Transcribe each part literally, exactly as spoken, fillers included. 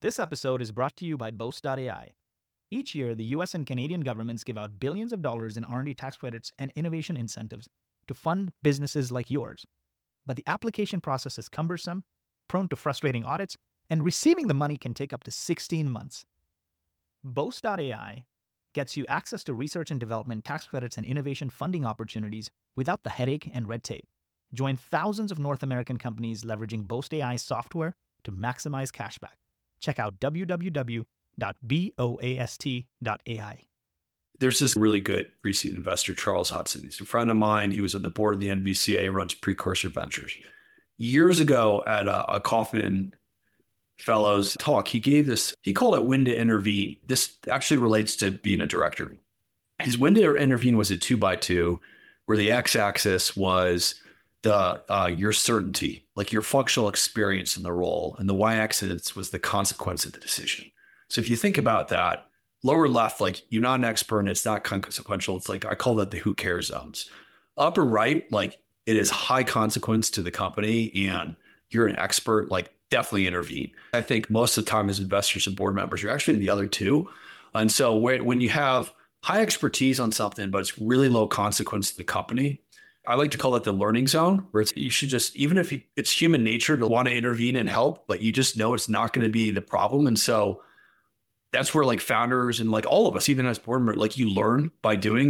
This episode is brought to you by Boast dot A I. Each year, the U S and Canadian governments give out billions of dollars in R and D tax credits and innovation incentives to fund businesses like yours. But the application process is cumbersome, prone to frustrating audits, and receiving the money can take up to sixteen months. Boast dot A I gets you access to research and development tax credits and innovation funding opportunities without the headache and red tape. Join thousands of North American companies leveraging Boast A I software to maximize cashback. Check out w w w dot boast dot A I. There's this really good pre-seed investor, Charles Hudson. He's a friend of mine. He was on the board of the N B C A, runs Precursor Ventures. Years ago at a, a Kaufman Fellows talk, he gave this, he called it when to intervene. This actually relates to being a director. His when to intervene was a two by two, where the x-axis was the uh, your certainty, like your functional experience in the role, and the y-axis was the consequence of the decision. So if you think about that, lower left, like you're not an expert and it's not consequential. It's like, I call that the who cares zones. Upper right, like it is high consequence to the company and you're an expert, like definitely intervene. I think most of the time as investors and board members, you're actually in the other two. And so when you have high expertise on something, but it's really low consequence to the company, I like to call it the learning zone, where it's, you should just, even if you, it's human nature to want to intervene and help, but you just know it's not going to be the problem. And so that's where like founders and like all of us, even as board members, like you learn by doing.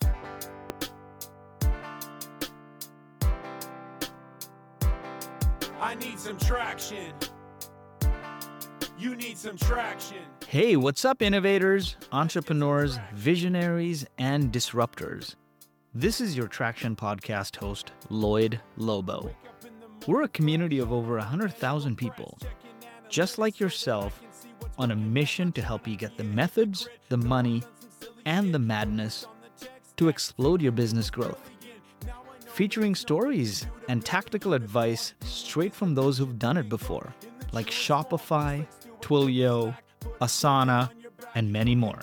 I need some traction. You need some traction. Hey, what's up, innovators, entrepreneurs, visionaries, and disruptors? This is your Traction Podcast host, Lloyd Lobo. We're a community of over one hundred thousand people, just like yourself, on a mission to help you get the methods, the money, and the madness to explode your business growth. Featuring stories and tactical advice straight from those who've done it before, like Shopify, Twilio, Asana, and many more.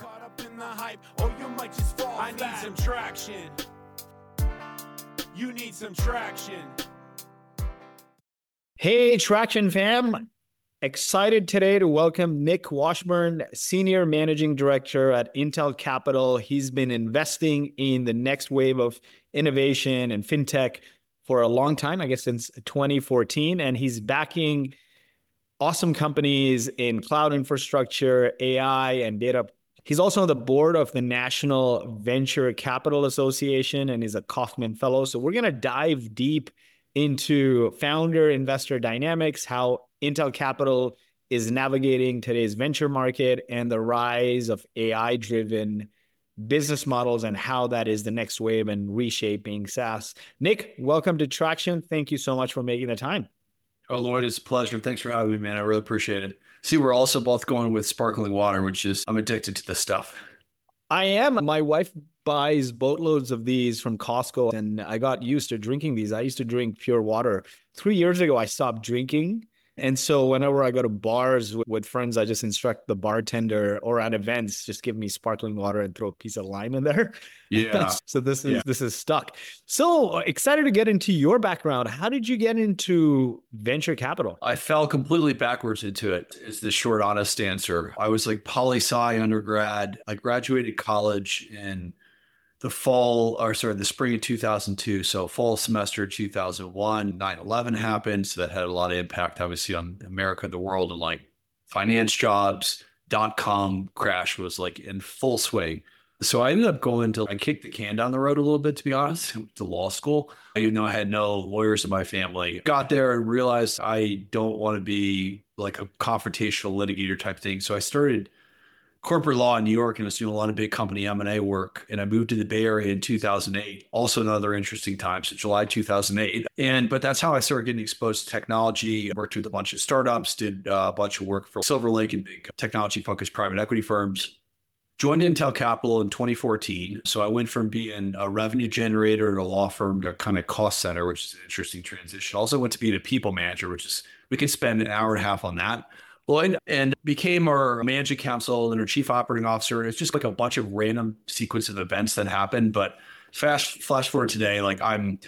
I need some traction. You need some traction. Hey, Traction fam. Excited today to welcome Nick Washburn, Senior Managing Director at Intel Capital. He's been investing in the next wave of innovation and fintech for a long time, I guess since twenty fourteen, and he's backing awesome companies in cloud infrastructure, A I, and data. He's also on the board of the National Venture Capital Association and is a Kaufman Fellow. So we're going to dive deep into founder investor dynamics, how Intel Capital is navigating today's venture market and the rise of A I-driven business models and how that is the next wave and reshaping SaaS. Nick, welcome to Traction. Thank you so much for making the time. Oh, Lloyd, it's a pleasure. Thanks for having me, man. I really appreciate it. See, we're also both going with sparkling water, which is, I'm addicted to this stuff. I am. My wife buys boatloads of these from Costco, and I got used to drinking these. I used to drink pure water. Three years ago, I stopped drinking. And so whenever I go to bars with, with friends, I just instruct the bartender, or at events, just give me sparkling water and throw a piece of lime in there. Yeah. So this is yeah. this is stuck. So excited to get into your background. How did you get into venture capital? I fell completely backwards into it, is the short, honest answer. I was like poli-sci undergrad. I graduated college in the fall, or sorry, the spring of two thousand two. So fall semester two thousand one, nine eleven happened. So that had a lot of impact, obviously, on America, the world, and like finance jobs. Dot-com crash was like in full swing. So I ended up going to, I kicked the can down the road a little bit, to be honest, to law school. Even though I had no lawyers in my family. Got there and realized I don't want to be like a confrontational litigator type thing. So I started corporate law in New York and was doing a lot of big company M and A work. And I moved to the Bay Area in two thousand eight. Also another interesting time, so July two thousand eight. And, but that's how I started getting exposed to technology. I worked with a bunch of startups, did a bunch of work for Silver Lake and big technology focused private equity firms. Joined Intel Capital in twenty fourteen. So I went from being a revenue generator at a law firm to kind of cost center, which is an interesting transition. Also went to being a people manager, which is, we could spend an hour and a half on that. Well, and became our managing counsel and our chief operating officer. It's just like a bunch of random sequence of events that happened. But fast flash forward today, like I'm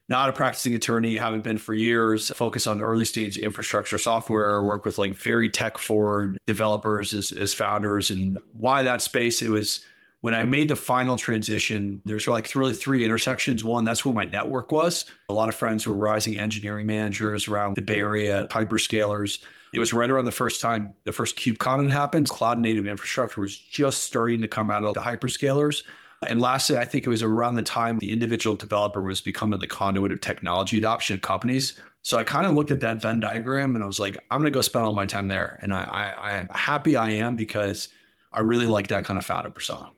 not a practicing attorney, haven't been for years, focus on early stage infrastructure software, work with like very tech forward developers as, as founders. And why that space? It was when I made the final transition, there's like really three intersections. One, that's where my network was. A lot of friends were rising engineering managers around the Bay Area, hyperscalers. It was right around the first time the first KubeCon had happened. Cloud native infrastructure was just starting to come out of the hyperscalers. And lastly, I think it was around the time the individual developer was becoming the conduit of technology adoption of companies. So I kind of looked at that Venn diagram and I was like, I'm going to go spend all my time there. And I, I, I'm happy I am because I really like that kind of founder persona.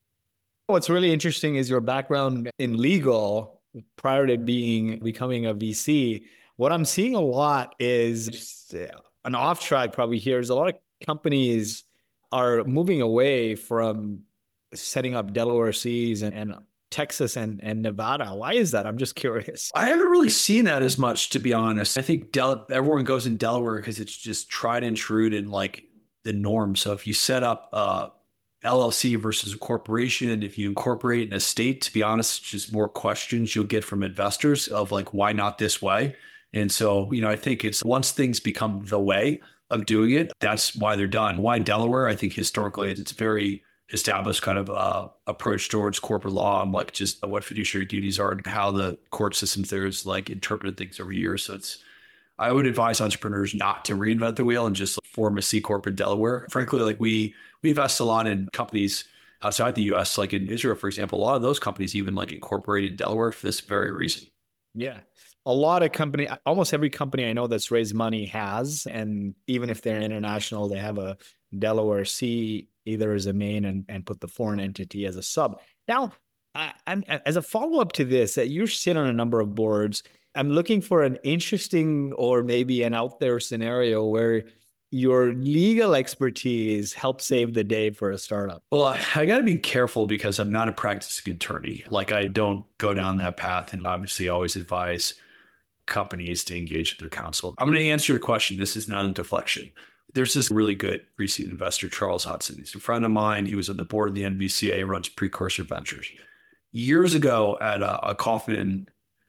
What's really interesting is your background in legal prior to being becoming a V C. What I'm seeing a lot is just an off track probably here is a lot of companies are moving away from setting up Delaware Cs and, and Texas and, and Nevada. Why is that? I'm just curious. I haven't really seen that as much, to be honest. I think Del- everyone goes in Delaware because it's just tried and true and like the norm. So if you set up a L L C versus a corporation, if you incorporate an estate, to be honest, it's just more questions you'll get from investors of like, why not this way? And so, you know, I think it's once things become the way of doing it, that's why they're done. Why Delaware? I think historically it's very established kind of uh, approach towards corporate law and like just what fiduciary duties are and how the court system there is like interpreted things over years. So it's, I would advise entrepreneurs not to reinvent the wheel and just form a C corp in Delaware. Frankly, like we, we invest a lot in companies outside the U S, like in Israel, for example, a lot of those companies even like incorporated in Delaware for this very reason. Yeah. A lot of company, almost every company I know that's raised money has, and even if they're international, they have a Delaware C either as a main and, and put the foreign entity as a sub. Now, I, I'm, as a follow-up to this, that you sit on a number of boards, I'm looking for an interesting or maybe an out there scenario where your legal expertise helped save the day for a startup. Well, I, I got to be careful because I'm not a practicing attorney. Like I don't go down that path and obviously always advise companies to engage with their counsel. I'm going to answer your question. This is not a deflection. There's this really good pre-seed investor, Charles Hudson. He's a friend of mine. He was on the board of the N B C A, runs Precursor Ventures. Years ago at a, a Kaufman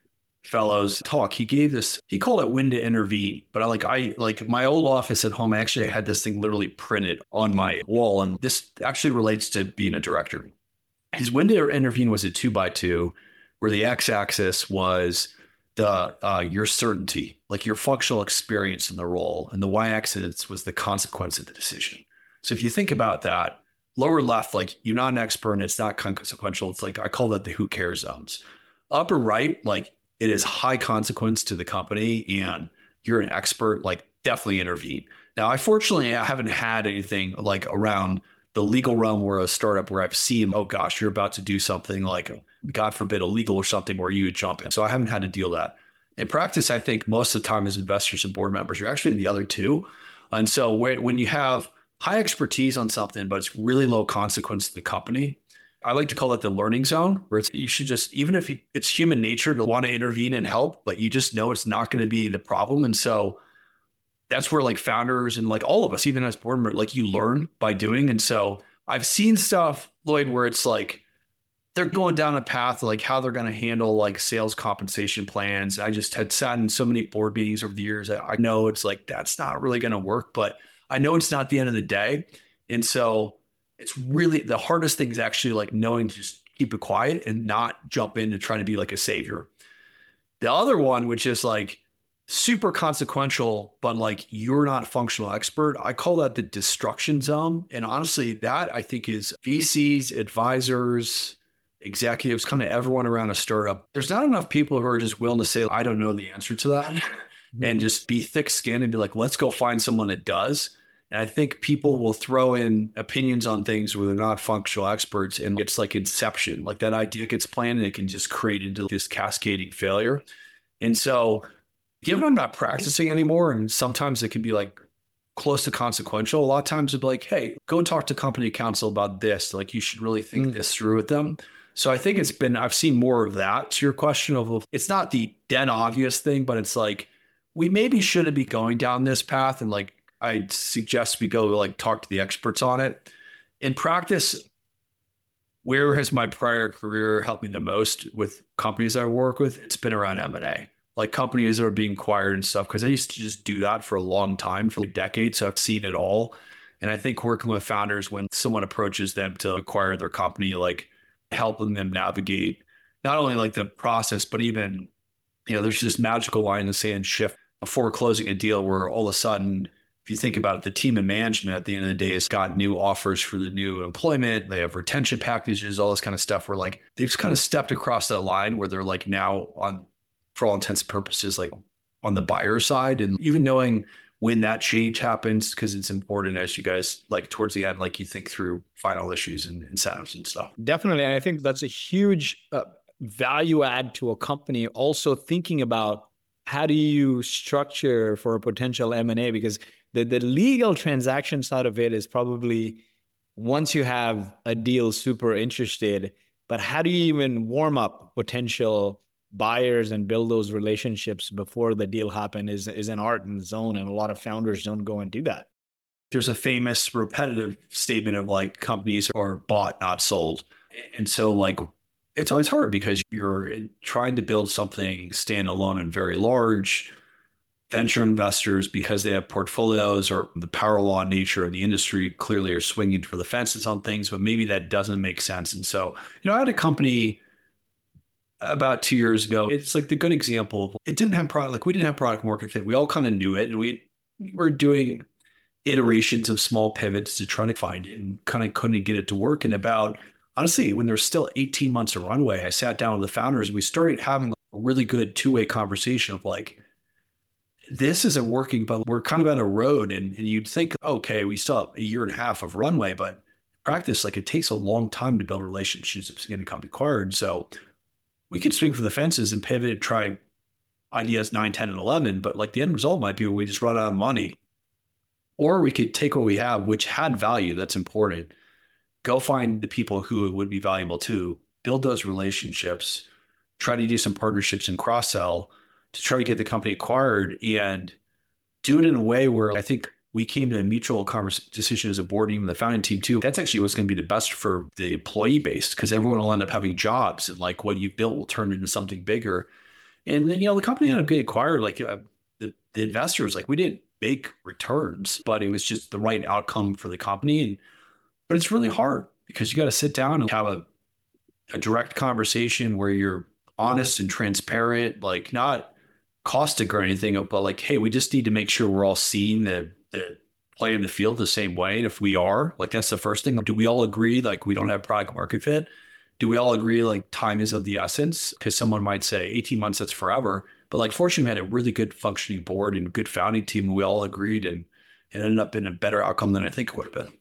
Fellows talk, he gave this, he called it when to intervene. But I like, I like my old office at home, I actually had this thing literally printed on my wall. And this actually relates to being a director. His when to intervene was a two by two, where the x-axis was the uh, your certainty, like your functional experience in the role, and the y-axis was the consequence of the decision. So if you think about that, lower left, like you're not an expert and it's not consequential. It's like I call that the who cares zones. Upper right, like it is high consequence to the company, and you're an expert. Like definitely intervene. Now, I fortunately I haven't had anything like around the legal realm where a startup where I've seen, oh gosh, you're about to do something like, God forbid, illegal or something where you would jump in. So I haven't had to deal with that. In practice, I think most of the time as investors and board members, you're actually the other two. And so when you have high expertise on something, but it's really low consequence to the company, I like to call it the learning zone, where it's, you should just, even if it's human nature to want to intervene and help, but you just know it's not going to be the problem. And so that's where like founders and like all of us, even as board members, like you learn by doing. And so I've seen stuff, Lloyd, where it's like they're going down a path, like how they're going to handle like sales compensation plans. I just had sat in so many board meetings over the years. I, I know it's like, that's not really going to work, but I know it's not the end of the day. And so it's really the hardest thing is actually like knowing to just keep it quiet and not jump in and try to be like a savior. The other one, which is like super consequential, but like you're not a functional expert, I call that the destruction zone. And honestly, that I think is V Cs, advisors, executives, kind of everyone around a startup. There's not enough people who are just willing to say, I don't know the answer to that, and just be thick skinned and be like, let's go find someone that does. And I think people will throw in opinions on things where they're not functional experts, and it's like inception, like that idea gets planned and it can just create into this cascading failure. And so given I'm not practicing anymore, and sometimes it can be like close to consequential, a lot of times it'd be like, hey, go and talk to company counsel about this. Like you should really think mm. this through with them. So I think it's been, I've seen more of that to your question of, it's not the dead obvious thing, but it's like, we maybe shouldn't be going down this path. And like, I'd suggest we go like talk to the experts on it. In practice, where has my prior career helped me the most with companies I work with? It's been around M and A, like companies that are being acquired and stuff. Because I used to just do that for a long time, for like decades. So I've seen it all. And I think working with founders, when someone approaches them to acquire their company, like helping them navigate not only like the process, but even, you know, there's this magical line in the sand shift before closing a deal where all of a sudden, if you think about it, the team and management at the end of the day has got new offers for the new employment. They have retention packages, all this kind of stuff where like they've just kind of stepped across that line where they're like now on, for all intents and purposes, like on the buyer side. And even knowing when that change happens, because it's important as you guys like towards the end, like you think through final issues and incentives and stuff. Definitely. And I think that's a huge uh, value add to a company. Also thinking about how do you structure for a potential M and A, because the, the legal transaction side of it is probably once you have a deal super interested, but how do you even warm up potential buyers and build those relationships before the deal happen is, is an art and zone. And a lot of founders don't go and do that. There's a famous repetitive statement of like companies are bought, not sold. And so like, it's always hard because you're trying to build something standalone and very large. Venture investors, because they have portfolios or the power law nature of the industry, clearly are swinging for the fences on things, but maybe that doesn't make sense. And so, you know, I had a company about two years ago. It's like the good example. It didn't have product, like we didn't have product market fit. We all kind of knew it, and we were doing iterations of small pivots to try to find it and kind of couldn't get it to work. And about, honestly, when there's still eighteen months of runway, I sat down with the founders and we started having a really good two-way conversation of like, this isn't working, but we're kind of on a road. And, and you'd think, okay, we still have a year and a half of runway, but in practice, like it takes a long time to build relationships to get a company acquired. So we could swing for the fences and pivot and try ideas nine, ten, and eleven, but like the end result might be we just run out of money. Or we could take what we have, which had value, that's important, go find the people who it would be valuable to, build those relationships, try to do some partnerships and cross-sell to try to get the company acquired, and do it in a way where I think we came to a mutual conversation decision as a board, even the founding team too. That's actually what's going to be the best for the employee base, because everyone will end up having jobs, and like what you've built will turn into something bigger. And then, you know, the company ended up getting acquired. Like uh, the, the investors, like we didn't make returns, but it was just the right outcome for the company. And, but it's really hard because you got to sit down and have a, a direct conversation where you're honest and transparent, like not caustic or anything, but like, hey, we just need to make sure we're all seeing the, the play in the field the same way. And if we are, like, that's the first thing. Do we all agree, like, we don't have product market fit? Do we all agree, like, time is of the essence? Because someone might say eighteen months, that's forever. But like, fortunately, we had a really good functioning board and good founding team. And we all agreed, and it ended up in a better outcome than I think it would have been.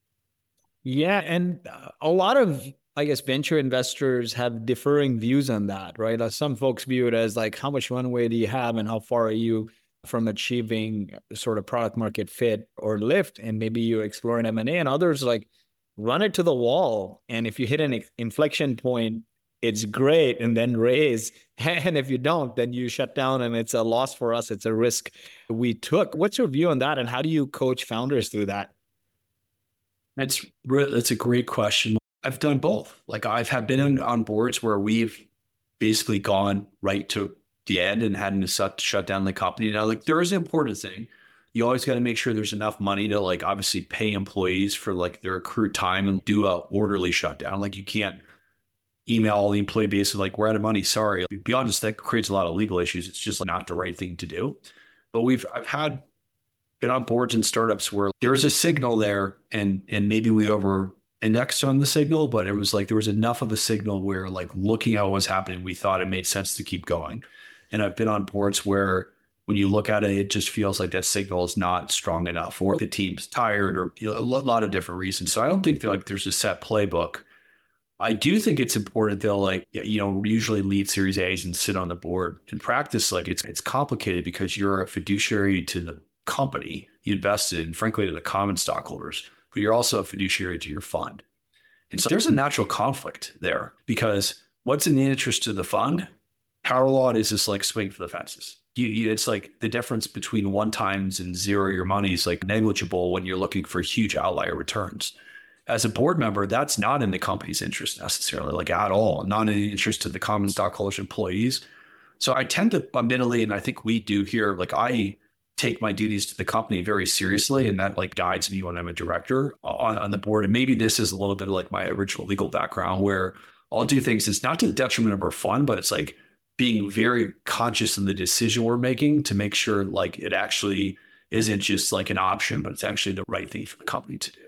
Yeah. And a lot of, I guess, venture investors have differing views on that, right? Uh, some folks view it as like, how much runway do you have and how far are you from achieving sort of product market fit or lift? And maybe you explore an M and A, and others like run it to the wall. And if you hit an inflection point, it's great, and then raise. And if you don't, then you shut down, and it's a loss for us. It's a risk we took. What's your view on that? And how do you coach founders through that? That's, that's a great question. I've done both. Like I've have been on boards where we've basically gone right to the end and hadn't to shut, shut down the company. Now, like there is an important thing. You always got to make sure there's enough money to like obviously pay employees for like their accrued time and do a orderly shutdown. Like you can't email all the employee base like, we're out of money, sorry. Beyond just that creates a lot of legal issues. It's just not the right thing to do. But we've I've had been on boards and startups where there's a signal there, and and maybe we over indexed on the signal, but it was like there was enough of a signal where like looking at what was happening, we thought it made sense to keep going. And I've been on boards where when you look at it, it just feels like that signal is not strong enough, or the team's tired, or you know, a lot of different reasons. So I don't think that like there's a set playbook. I do think it's important though, like, you know, we usually lead Series A's and sit on the board. In practice, like it's it's complicated because you're a fiduciary to the company you invested in, frankly, to the common stockholders, but you're also a fiduciary to your fund. And so there's a natural conflict there, because what's in the interest of the fund? Power law is just like swing for the fences. You, you, it's like the difference between one times and zero your money is like negligible when you're looking for huge outlier returns. as a board member, that's not in the company's interest necessarily, like at all, not in the interest of the common stockholders, employees. So I tend to, admittedly, and I think we do here, like I take my duties to the company very seriously, and that like guides me when I'm a director on, on the board. And maybe this is a little bit like my original legal background, where I'll do things, it's not to the detriment of our fun, but it's like being very conscious of the decision we're making to make sure like it actually isn't just like an option, but it's actually the right thing for the company to do.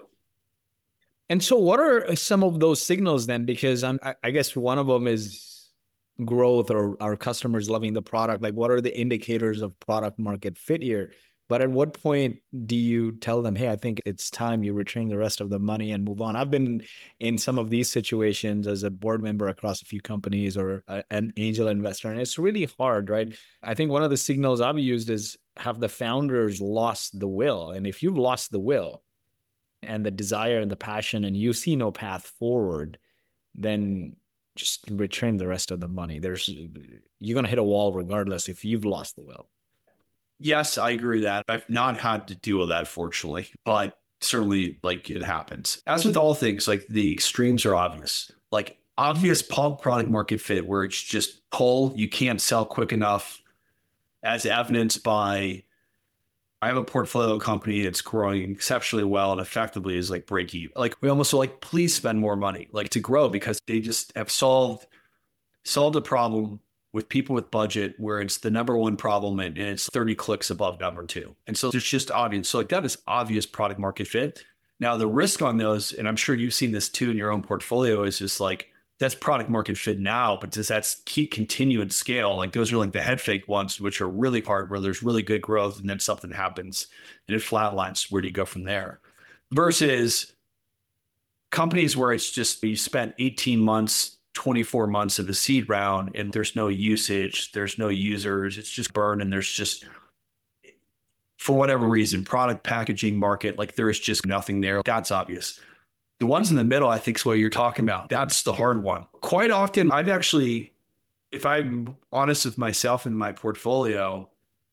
And so what are some of those signals then? Because I'm, I I guess one of them is growth or our customers loving the product. Like what are the indicators of product market fit here? But at what point do you tell them, hey, I think it's time you return the rest of the money and move on? I've been in some of these situations as a board member across a few companies or a, an angel investor, and it's really hard, right? I think one of the signals I've used is, have the founders lost the will? And if you've lost the will and the desire and the passion and you see no path forward, then just return the rest of the money. There's, you're going to hit a wall regardless if you've lost the will. Yes, I agree with that. I've not had to deal with that, fortunately, but certainly like it happens. As with all things, like the extremes are obvious, like obvious product market fit where it's just pull, you can't sell quick enough, as evidenced by, I have a portfolio company that's growing exceptionally well and effectively is like break even. Like we almost are like, please spend more money, like to grow, because they just have solved, solved a problem with people with budget where it's the number one problem and, and it's thirty clicks above number two. And so it's just obvious. So like that is obvious product market fit. Now the risk on those, and I'm sure you've seen this too in your own portfolio, is just like, that's product market fit now, but does that keep continue and scale? Like those are like the head fake ones, which are really hard, where there's really good growth and then something happens and it flatlines. Where do you go from there? Versus companies where it's just, you spent eighteen months, twenty-four months of a seed round and there's no usage, there's no users, it's just burn, and there's just, for whatever reason, product packaging market, like there is just nothing there. That's obvious. The ones in the middle, I think, is what you're talking about. That's the hard one. Quite often, I've actually, if I'm honest with myself in my portfolio,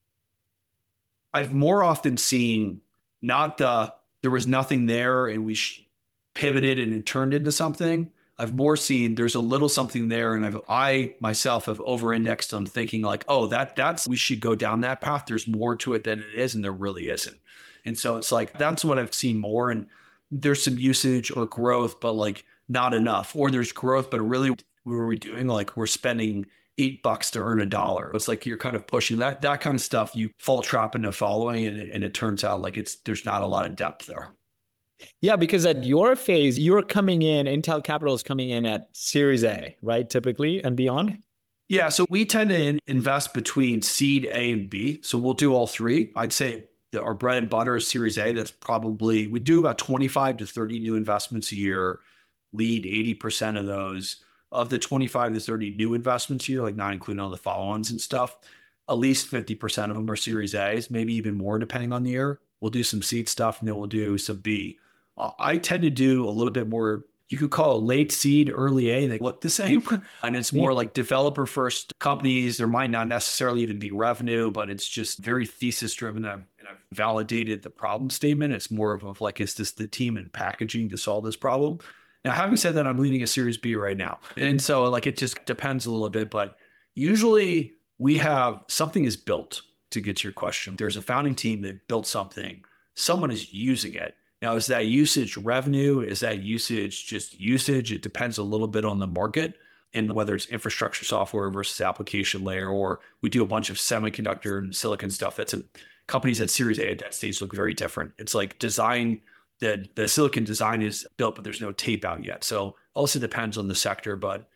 I've more often seen not the, there was nothing there and we sh- pivoted and it turned into something. I've more seen there's a little something there, and I've, I myself have over-indexed on thinking like, oh, that that's, we should go down that path. There's more to it than it is, and there really isn't. And so it's like, that's what I've seen more. And there's some usage or growth, but like not enough. Or there's growth, but really, what are we doing? Like we're spending eight bucks to earn a dollar. It's like you're kind of pushing that that kind of stuff. You fall trap into following, and it, and it turns out like it's there's not a lot of depth there. Yeah, because at your phase, you're coming in, Intel Capital is coming in at Series A, right? Typically and beyond. Yeah, so we tend to in, invest between seed A and B. So we'll do all three. I'd say our bread and butter is Series A. That's probably, we do about twenty-five to thirty new investments a year, lead eighty percent of those. Of the twenty-five to thirty new investments a year, like not including all the follow-ons and stuff, at least fifty percent of them are Series A's, maybe even more depending on the year. We'll do some seed stuff and then we'll do some B. I tend to do a little bit more, you could call it late seed, early A. They look the same. And it's more like developer first companies. There might not necessarily even be revenue, but it's just very thesis driven. I've, and I've validated the problem statement. It's more of a, like, is this the team and packaging to solve this problem? Now, having said that, I'm leading a Series B right now. And so like, it just depends a little bit, but usually we have something is built, to get to your question. There's a founding team that built something. Someone is using it. Now, is that usage revenue? Is that usage just usage? It depends a little bit on the market and whether it's infrastructure software versus application layer, or we do a bunch of semiconductor and silicon stuff. That's a, companies at Series A at that stage look very different. It's like design, the, the silicon design is built, but there's no tape out yet. So also depends on the sector. But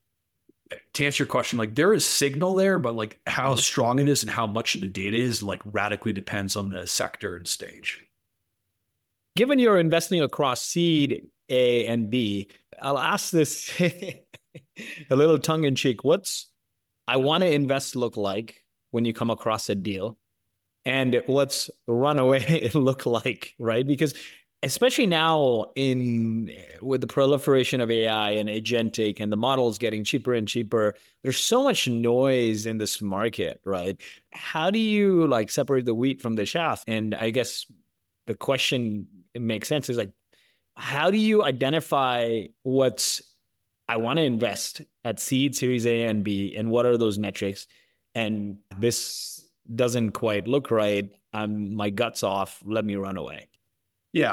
to answer your question, like there is signal there, but like how strong it is and how much of the data is like radically depends on the sector and stage. Given you're investing across seed A and B, I'll ask this a little tongue in cheek. What's I want to invest look like when you come across a deal? And what's runaway look like, right? Because especially now in with the proliferation of A I and agentic and the models getting cheaper and cheaper, there's so much noise in this market, right? How do you like separate the wheat from the chaff? And I guess the question, it makes sense, is like, how do you identify what's, I want to invest at seed, series A and B, and what are those metrics? And this doesn't quite look right. I'm my guts off. Let me run away. Yeah.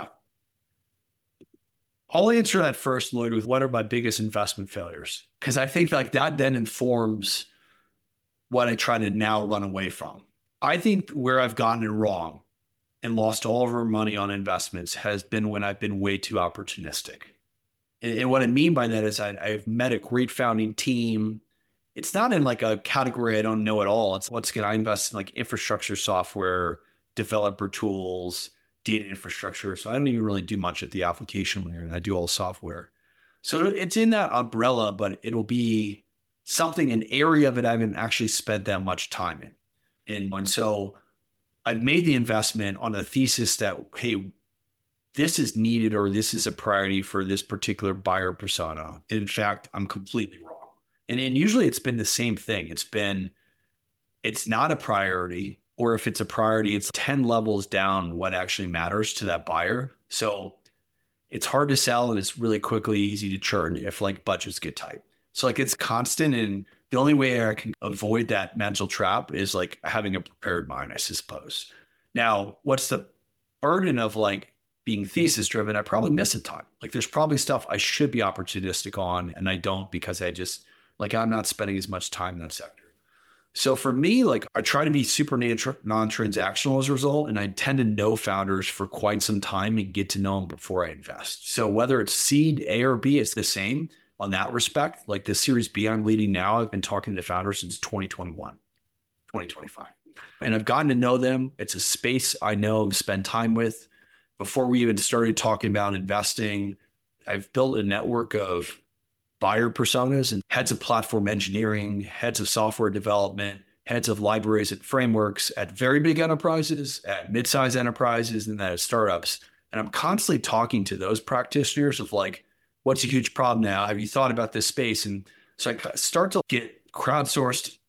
I'll answer that first, Lloyd, with what are my biggest investment failures? Because I think like that then informs what I try to now run away from. I think where I've gotten it wrong and lost all of our money on investments has been when I've been way too opportunistic. And, and what I mean by that is I, I've met a great founding team. It's not in like a category I don't know at all. It's once again, I invest in like infrastructure software, developer tools, data infrastructure. So I don't even really do much at the application layer, and I do all software. So it's in that umbrella, but it'll be something, an area of it I haven't actually spent that much time in. And, and so I've made the investment on a thesis that, hey, this is needed or this is a priority for this particular buyer persona. In fact, I'm completely wrong. And, and usually it's been the same thing. It's been, it's not a priority, or if it's a priority, it's ten levels down what actually matters to that buyer. So it's hard to sell and it's really quickly easy to churn if like budgets get tight. So like it's constant, and the only way I can avoid that mental trap is like having a prepared mind, I suppose. Now, what's the burden of like being thesis driven? I probably miss a ton. Like there's probably stuff I should be opportunistic on and I don't because I just like, I'm not spending as much time in that sector. So for me, like I try to be super non-transactional as a result, and I tend to know founders for quite some time and get to know them before I invest. So whether it's seed A or B, it's the same on that respect. Like the series B I'm leading now, I've been talking to founders since twenty twenty-one, twenty twenty-five. And I've gotten to know them. It's a space I know, spend time with. Before we even started talking about investing, I've built a network of buyer personas and heads of platform engineering, heads of software development, heads of libraries and frameworks at very big enterprises, at mid-sized enterprises, and then at startups. And I'm constantly talking to those practitioners of like, what's a huge problem now? Have you thought about this space? And so I start to get crowdsourced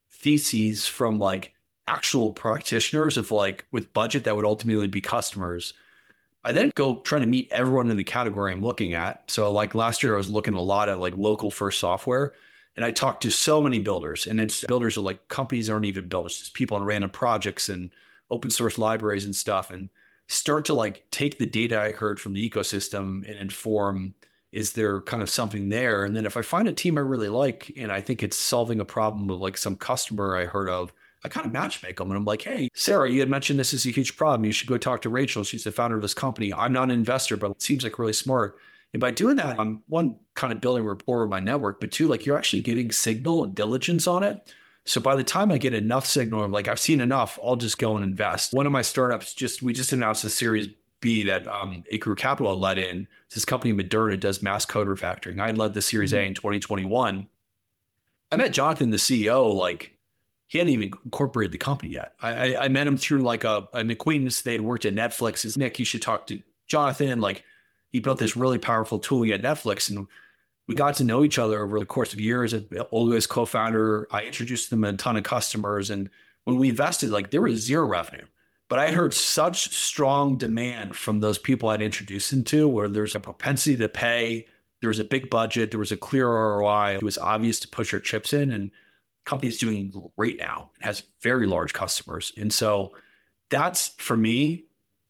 theses from like actual practitioners of like with budget that would ultimately be customers. I then go trying to meet everyone in the category I'm looking at. So like last year, I was looking a lot at like local first software, and I talked to so many builders, and it's builders are like companies aren't even builders, just people on random projects and open source libraries and stuff, and start to like take the data I heard from the ecosystem and inform, is there kind of something there? And then if I find a team I really like, and I think it's solving a problem with like some customer I heard of, I kind of matchmake them. And I'm like, hey, Sarah, you had mentioned this is a huge problem. You should go talk to Rachel. She's the founder of this company. I'm not an investor, but it seems like really smart. And by doing that, I'm one, kind of building rapport with my network, but two, like you're actually getting signal and diligence on it. So by the time I get enough signal, I'm like, I've seen enough, I'll just go and invest. One of my startups, just we just announced a series B that um, Acre Capital led in. This company, Moderna, does mass code refactoring. I led the series A in twenty twenty-one. I met Jonathan, the C E O, like, he hadn't even incorporated the company yet. I, I, I met him through like a, an acquaintance. They had worked at Netflix. Says, Nick, you should talk to Jonathan. Like he built this really powerful tool at Netflix, and we got to know each other over the course of years. Olga's co-founder, I introduced them to a ton of customers. And when we invested, like there was zero revenue, but I heard such strong demand from those people I'd introduced them to, where there's a propensity to pay. There was a big budget. There was a clear R O I. It was obvious to push your chips in, and company's doing great now. It has very large customers. And so that's for me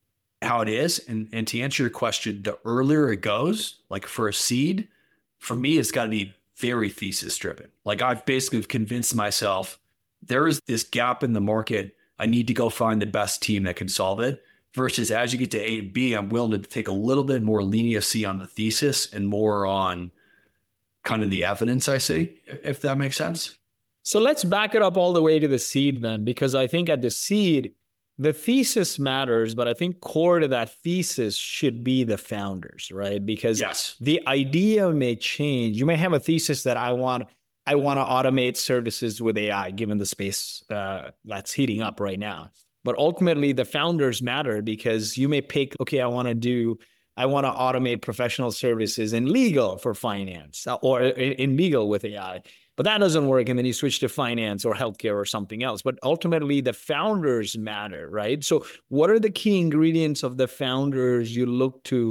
how it is. And, and to answer your question, the earlier it goes, like for a seed, for me, it's got to be very thesis driven. Like I've basically convinced myself there is this gap in the market. I need to go find the best team that can solve it. Versus as you get to A and B, I'm willing to take a little bit more leniency on the thesis and more on kind of the evidence I see, if that makes sense. So let's back it up all the way to the seed then, because I think at the seed, the thesis matters, but I think core to that thesis should be the founders, right? Because yes, the idea may change. You may have a thesis that I want, I want to automate services with A I, given the space uh, that's heating up right now. But ultimately, the founders matter because you may pick, okay, I want to do, I want to automate professional services in legal for finance or in legal with A I. But that doesn't work, and then you switch to finance or healthcare or something else. But ultimately, the founders matter, right? So what are the key ingredients of the founders you look to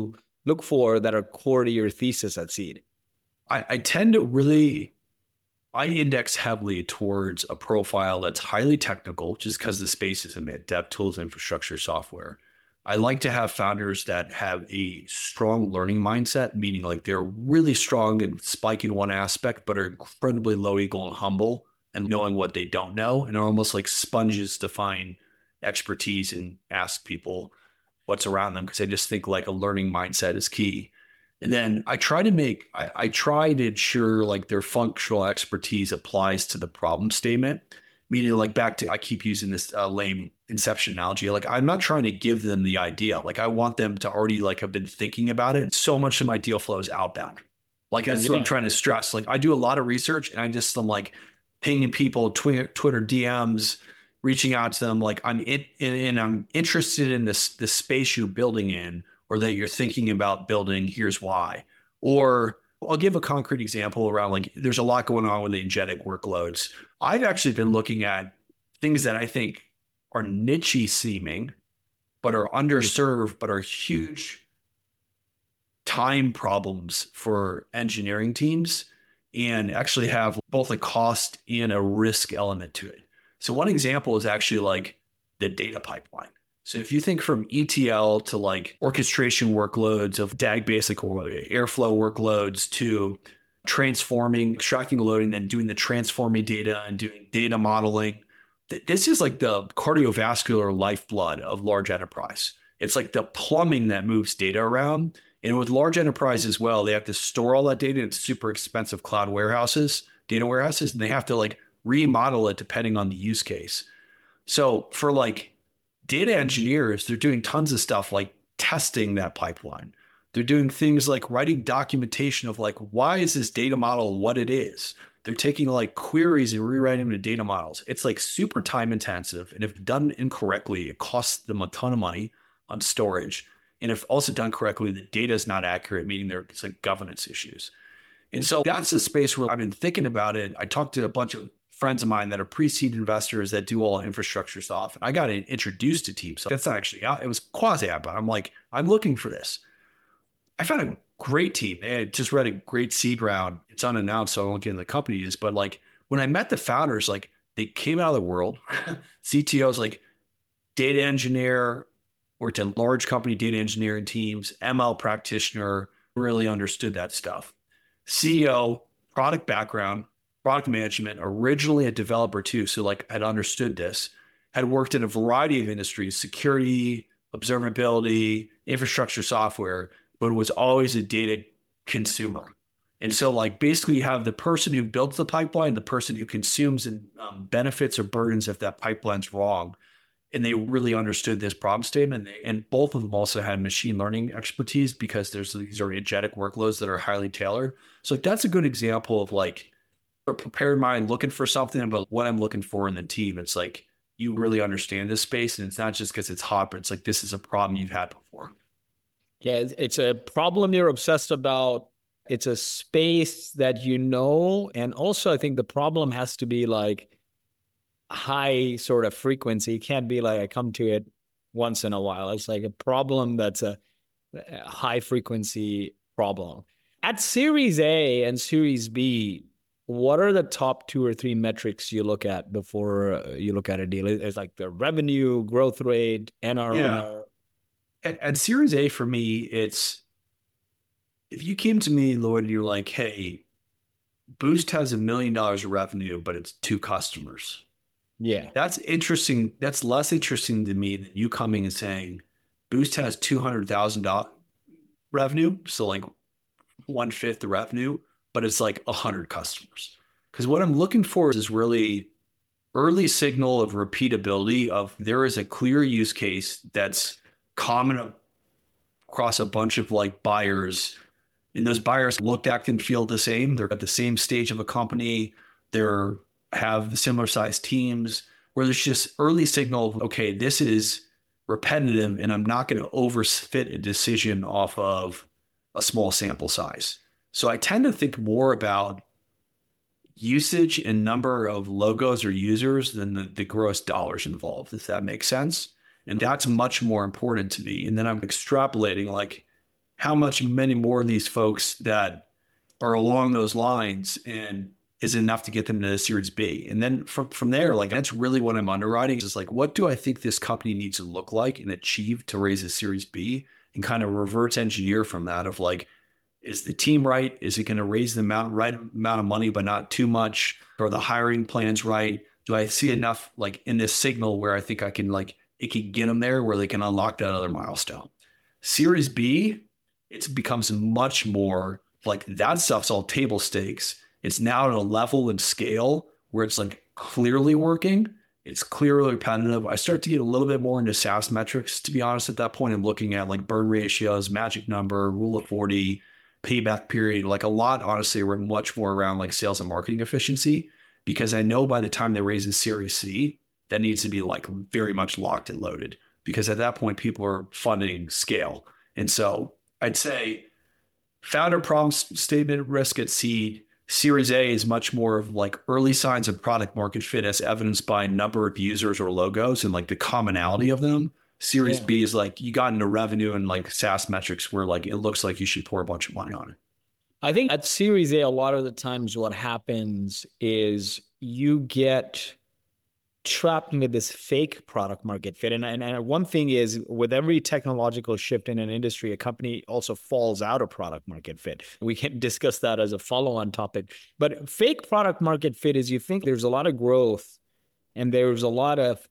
look for that are core to your thesis at Seed? I, I tend to really, I index heavily towards a profile that's highly technical, just because the space is in it, dev tools, infrastructure, software. I like to have founders that have a strong learning mindset, meaning like they're really strong and spike in one aspect, but are incredibly low ego and humble and knowing what they don't know, and are almost like sponges to find expertise and ask people what's around them, because I just think like a learning mindset is key. And then I try to make, I, I try to ensure like their functional expertise applies to the problem statement. Meaning like back to, I keep using this uh, lame inception analogy. Like I'm not trying to give them the idea. Like I want them to already like have been thinking about it. So much of my deal flow is outbound. Like that's yeah. what I'm trying to stress. Like I do a lot of research and I just, I'm like pinging people, Twitter, Twitter D Ms, reaching out to them. Like I'm in, and I'm interested in this, this space you're building in, or that you're thinking about building. Here's why. Or I'll give a concrete example around like, there's a lot going on with the agentic workloads. I've actually been looking at things that I think are niche-y seeming, but are underserved, but are huge time problems for engineering teams, and actually have both a cost and a risk element to it. So one example is actually like the data pipeline. So if you think from E T L to like orchestration workloads of D A G basic or Airflow workloads to transforming, extracting, loading, then doing the transforming data and doing data modeling. This is like the cardiovascular lifeblood of large enterprise. It's like the plumbing that moves data around. And with large enterprise as well, they have to store all that data in super expensive cloud warehouses, data warehouses, and they have to like remodel it depending on the use case. So for like data engineers, they're doing tons of stuff like testing that pipeline. They're doing things like writing documentation of like, why is this data model what it is? They're taking like queries and rewriting them to data models. It's like super time intensive. And if done incorrectly, it costs them a ton of money on storage. And if also done correctly, the data is not accurate, meaning there's like governance issues. And so that's the space where I've been thinking about it. I talked to a bunch of friends of mine that are pre-seed investors that do all infrastructure stuff. And I got introduced to teams. So that's not actually, it was quasi but I'm like, I'm looking for this. I found a great team. They had just read a great seed round. It's unannounced, so I won't get into the companies. But like when I met the founders, like they came out of the world. C T Os, like data engineer, worked in large company data engineering teams, M L practitioner, really understood that stuff. C E O, product background, product management, originally a developer too. So like had understood this, had worked in a variety of industries, security, observability, infrastructure software, but was always a data consumer. And so like basically you have the person who builds the pipeline, the person who consumes and um, benefits or burdens if that pipeline's wrong. And they really understood this problem statement. And both of them also had machine learning expertise, because there's these are agentic workloads that are highly tailored. So like, that's a good example of like a prepared mind looking for something, but what I'm looking for in the team. It's like, you really understand this space, and it's not just because it's hot, but it's like, this is a problem you've had before. Yeah, it's a problem you're obsessed about. It's a space that you know. And also, I think the problem has to be like high sort of frequency. It can't be like I come to it once in a while. It's like a problem that's a, a high frequency problem. At Series A and Series B, what are the top two or three metrics you look at before you look at a deal? It's like the revenue, growth rate, N R R. Yeah. At, at Series A for me, it's, if you came to me, Lloyd, and you're like, hey, Boost has a million dollars of revenue, but it's two customers. Yeah. That's interesting. That's less interesting to me than you coming and saying Boost has two hundred thousand dollars revenue. So like one fifth the revenue, but it's like a hundred customers. Because what I'm looking for is really early signal of repeatability of there is a clear use case that's common across a bunch of like buyers, and those buyers look, act, and feel the same. They're at the same stage of a company. They're have similar sized teams, where there's just early signal of, okay, this is repetitive and I'm not going to overfit a decision off of a small sample size. So I tend to think more about usage and number of logos or users than the, the gross dollars involved, if that makes sense. And that's much more important to me. And then I'm extrapolating like, how much many more of these folks that are along those lines and is enough to get them to the Series B. And then from, from there, like that's really what I'm underwriting is like, what do I think this company needs to look like and achieve to raise a Series B, and kind of reverse engineer from that of like, is the team right? Is it going to raise the amount, right amount of money, but not too much? Are the hiring plans right? Do I see enough like in this signal where I think I can like, it can get them there where they can unlock that other milestone? Series B, it becomes much more like that stuff's all table stakes. It's now at a level and scale where it's like clearly working. It's clearly repetitive. I start to get a little bit more into SaaS metrics, to be honest. At that point, I'm looking at like burn ratios, magic number, rule of forty, payback period, like a lot, honestly, we're much more around like sales and marketing efficiency, because I know by the time they raise a Series C, that needs to be like very much locked and loaded, because at that point, people are funding scale. And so I'd say founder problem statement risk at seed. Series A is much more of like early signs of product market fit as evidenced by number of users or logos and like the commonality of them. Series yeah. B is like you got into revenue and like SaaS metrics where like it looks like you should pour a bunch of money on it. I think at Series A, a lot of the times what happens is you get trapped into this fake product market fit. And, and, and one thing is with every technological shift in an industry, a company also falls out of product market fit. We can discuss that as a follow-on topic. But fake product market fit is you think there's a lot of growth and there's a lot of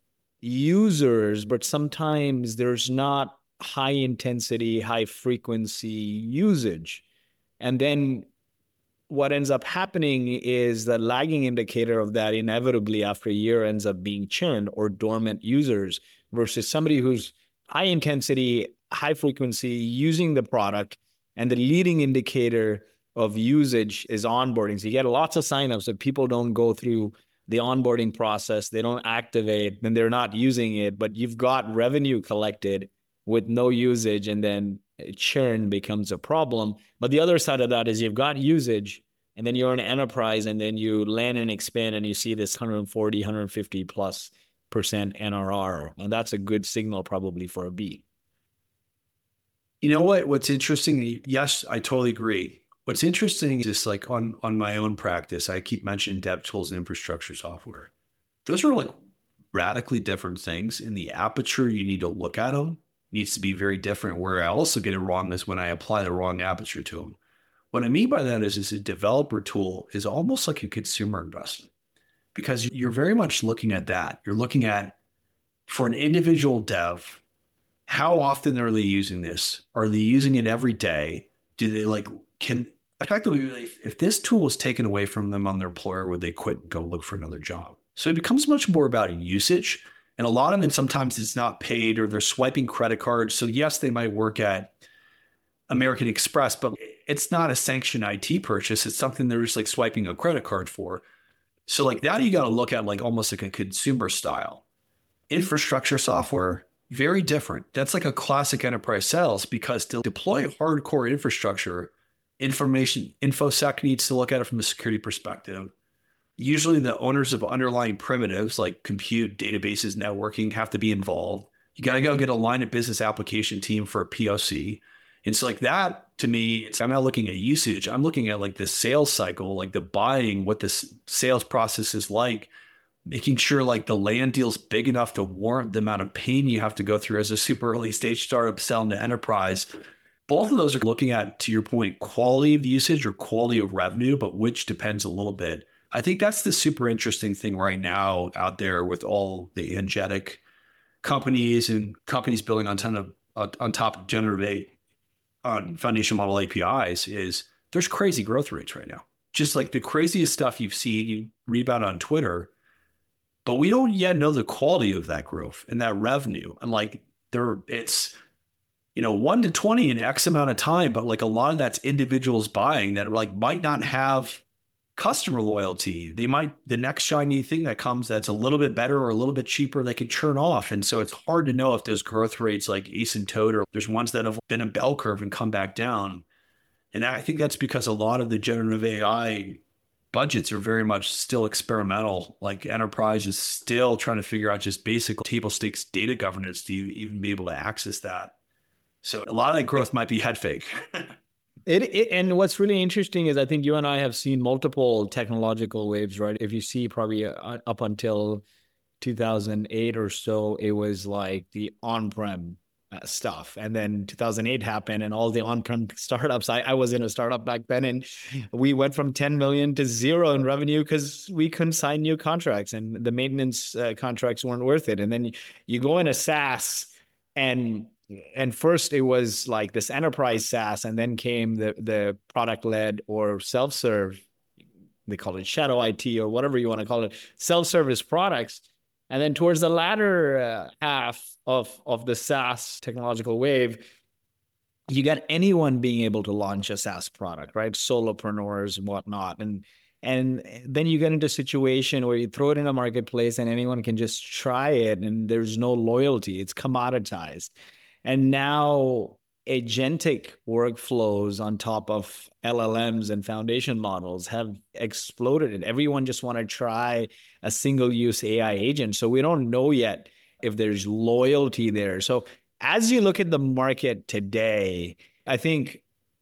users, but sometimes there's not high intensity, high frequency usage. And then what ends up happening is the lagging indicator of that inevitably after a year ends up being churn or dormant users versus somebody who's high intensity, high frequency using the product. And the leading indicator of usage is onboarding. So you get lots of signups, but people don't go through the onboarding process. They don't activate, then they're not using it, but you've got revenue collected with no usage, and then churn becomes a problem. But the other side of that is you've got usage, and then you're an enterprise, and then you land and expand, and you see this one forty, one fifty plus percent N R R. And that's a good signal probably for a B. You know what? What's interesting? Yes, I totally agree. What's interesting is just like on, on my own practice, I keep mentioning dev tools and infrastructure software. Those are like radically different things. In the aperture, you need to look at them needs to be very different. Where I also get it wrong is when I apply the wrong aperture to them. What I mean by that is, is a developer tool is almost like a consumer investment, because you're very much looking at that. You're looking at, for an individual dev, how often are they using this? Are they using it every day? Do they like, can effectively, if this tool was taken away from them on their employer, would they quit and go look for another job? So it becomes much more about usage. And a lot of it, sometimes it's not paid or they're swiping credit cards. So yes, they might work at American Express, but it's not a sanctioned I T purchase. It's something they're just like swiping a credit card for. So like that, you got to look at like almost like a consumer style. Infrastructure software, very different. That's like a classic enterprise sales, because to deploy hardcore infrastructure, information, InfoSec needs to look at it from a security perspective. Usually the owners of underlying primitives like compute, databases, networking have to be involved. You got to go get a line of business application team for a P O C. It's like that to me, it's, I'm not looking at usage. I'm looking at like the sales cycle, like the buying, what the sales process is like, making sure like the land deal's big enough to warrant the amount of pain you have to go through as a super early stage startup selling to enterprise. Both of those are looking at, to your point, quality of usage or quality of revenue, but which depends a little bit. I think that's the super interesting thing right now out there with all the agentic companies and companies building on ton of uh, on top of generative A on foundation model A P Is is there's crazy growth rates right now. Just like the craziest stuff you've seen, you read about on Twitter, but we don't yet know the quality of that growth and that revenue. And like there, it's, you know, one to twenty in X amount of time, but like a lot of that's individuals buying that like might not have customer loyalty. They might, the next shiny thing that comes that's a little bit better or a little bit cheaper, they can churn off. And so it's hard to know if those growth rates like asymptote, or there's ones that have been a bell curve and come back down. And I think that's because a lot of the generative A I budgets are very much still experimental. Like enterprise is still trying to figure out just basic table stakes data governance to even be able to access that. So a lot of that growth might be head fake. It, it and what's really interesting is I think you and I have seen multiple technological waves, right? If you see probably uh, up until two thousand eight or so, it was like the on-prem uh, stuff. And then two thousand eight happened and all the on-prem startups. I, I was in a startup back then and we went from ten million to zero in revenue because we couldn't sign new contracts and the maintenance uh, contracts weren't worth it. And then you, you go into SaaS and and first it was like this enterprise SaaS, and then came the the product led or self serve. They call it shadow I T or whatever you want to call it, self service products. And then towards the latter uh, half of of the SaaS technological wave, you got anyone being able to launch a SaaS product, right? Solopreneurs and whatnot, and and then you get into a situation where you throw it in a marketplace and anyone can just try it, and there's no loyalty. It's commoditized. And now agentic workflows on top of L L Ms and foundation models have exploded, and everyone just want to try a single-use A I agent. So we don't know yet if there's loyalty there. So as you look at the market today, I think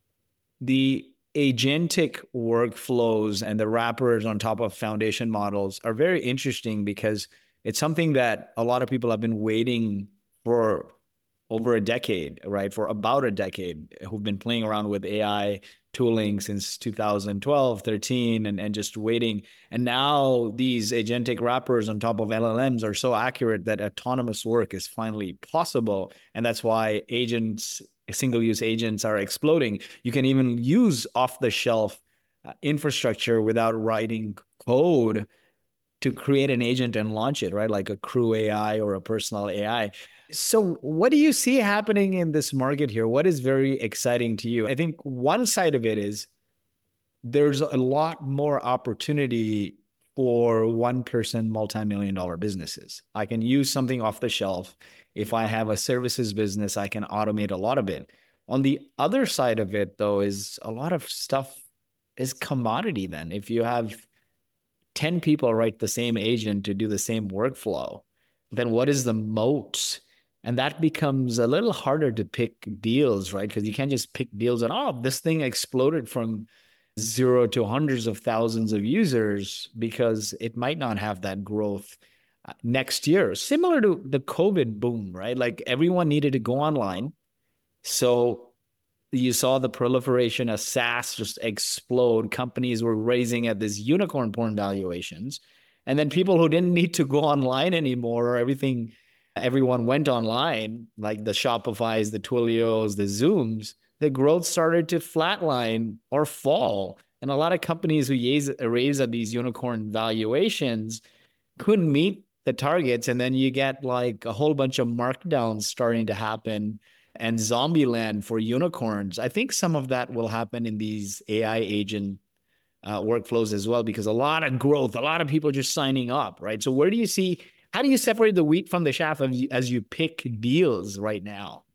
the agentic workflows and the wrappers on top of foundation models are very interesting because it's something that a lot of people have been waiting for over a decade, right? For about a decade, who've been playing around with A I tooling since two thousand twelve, thirteen, and, and just waiting. And now these agentic wrappers on top of L L Ms are so accurate that autonomous work is finally possible. And that's why agents, single-use agents are exploding. You can even use off-the-shelf uh, infrastructure without writing code to create an agent and launch it, right? Like a Crew A I or a personal A I. So what do you see happening in this market here? What is very exciting to you? I think one side of it is there's a lot more opportunity for one-person multi-million dollar businesses. I can use something off the shelf. If I have a services business, I can automate a lot of it. On the other side of it, though, is a lot of stuff is commodity then. If you have ten people write the same agent to do the same workflow, then what is the moat? And that becomes a little harder to pick deals, right? Because you can't just pick deals and, oh, this thing exploded from zero to hundreds of thousands of users, because it might not have that growth next year. Similar to the COVID boom, right? Like everyone needed to go online. So you saw the proliferation of SaaS just explode. Companies were raising at these unicorn porn valuations. And then people who didn't need to go online anymore, or everything, everyone went online, like the Shopifys, the Twilios, the Zooms, the growth started to flatline or fall. And a lot of companies who raise, raise at these unicorn valuations couldn't meet the targets. And then you get like a whole bunch of markdowns starting to happen and zombie land for unicorns. I think some of that will happen in these A I agent uh, workflows as well, because a lot of growth, a lot of people just signing up, right? So where do you see, how do you separate the wheat from the chaff as you pick deals right now?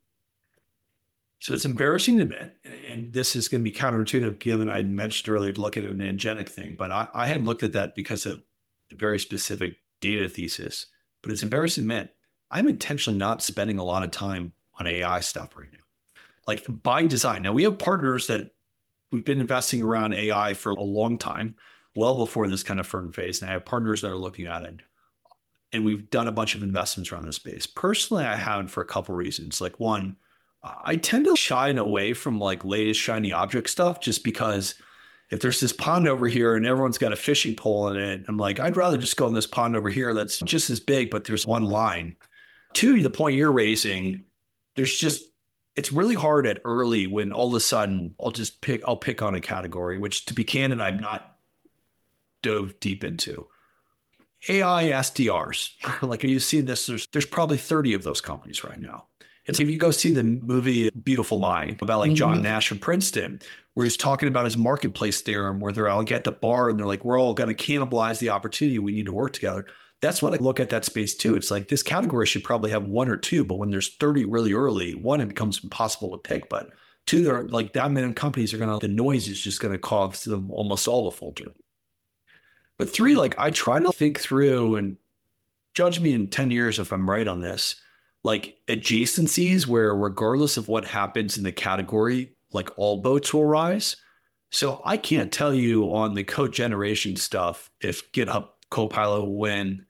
So it's embarrassing to admit, and this is going to be counterintuitive given I mentioned earlier to look at an angelic thing, but I, I had looked at that because of a very specific data thesis. But it's embarrassing to admit, I'm intentionally not spending a lot of time on A I stuff right now. Like by design. Now we have partners that we've been investing around A I for a long time, well before this kind of firm phase. And I have partners that are looking at it. And we've done a bunch of investments around this space. Personally, I haven't for a couple of reasons. Like one, I tend to shy away from like latest shiny object stuff just because if there's this pond over here and everyone's got a fishing pole in it, I'm like, I'd rather just go in this pond over here that's just as big, but there's one line. Two, the point you're raising, there's just, it's really hard at early when all of a sudden I'll just pick, I'll pick on a category, which to be candid, I'm not dove deep into. A I S D Rs. Like you see this, there's, there's probably thirty of those companies right now. It's if you go see the movie Beautiful Mind about like John mm-hmm. Nash from Princeton, where he's talking about his marketplace theorem, where they're all get the bar and they're like, we're all going to cannibalize the opportunity. We need to work together. That's what I look at that space too. It's like this category should probably have one or two, but when there's thirty really early, one, it becomes impossible to pick. But two, there are like that many companies are going to, the noise is just going to cause them almost all to falter. But three, like I try to think through and judge me in ten years if I'm right on this. like adjacencies where regardless of what happens in the category, like all boats will rise. So I can't tell you on the code generation stuff if GitHub Copilot will win,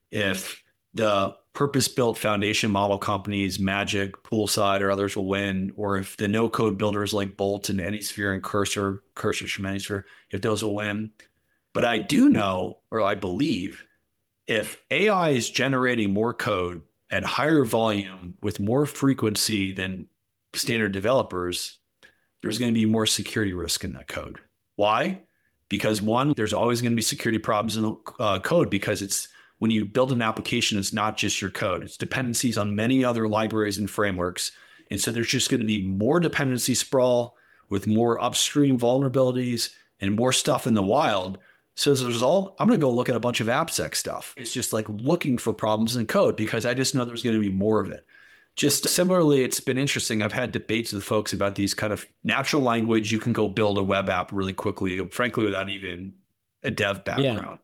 if the purpose-built foundation model companies, Magic, Poolside, or others will win, or if the no-code builders like Bolt and AnySphere and Cursor, Cursor from AnySphere, if those will win. But I do know, or I believe, if A I is generating more code at higher volume with more frequency than standard developers, there's going to be more security risk in that code. Why? Because one, there's always going to be security problems in the uh, code because it's when you build an application, it's not just your code. It's dependencies on many other libraries and frameworks. And so there's just going to be more dependency sprawl with more upstream vulnerabilities and more stuff in the wild. So as a result, I'm going to go look at a bunch of AppSec stuff. It's just like looking for problems in code because I just know there's going to be more of it. Just similarly, it's been interesting. I've had debates with folks about these kind of natural language. You can go build a web app really quickly, frankly, without even a dev background. Yeah.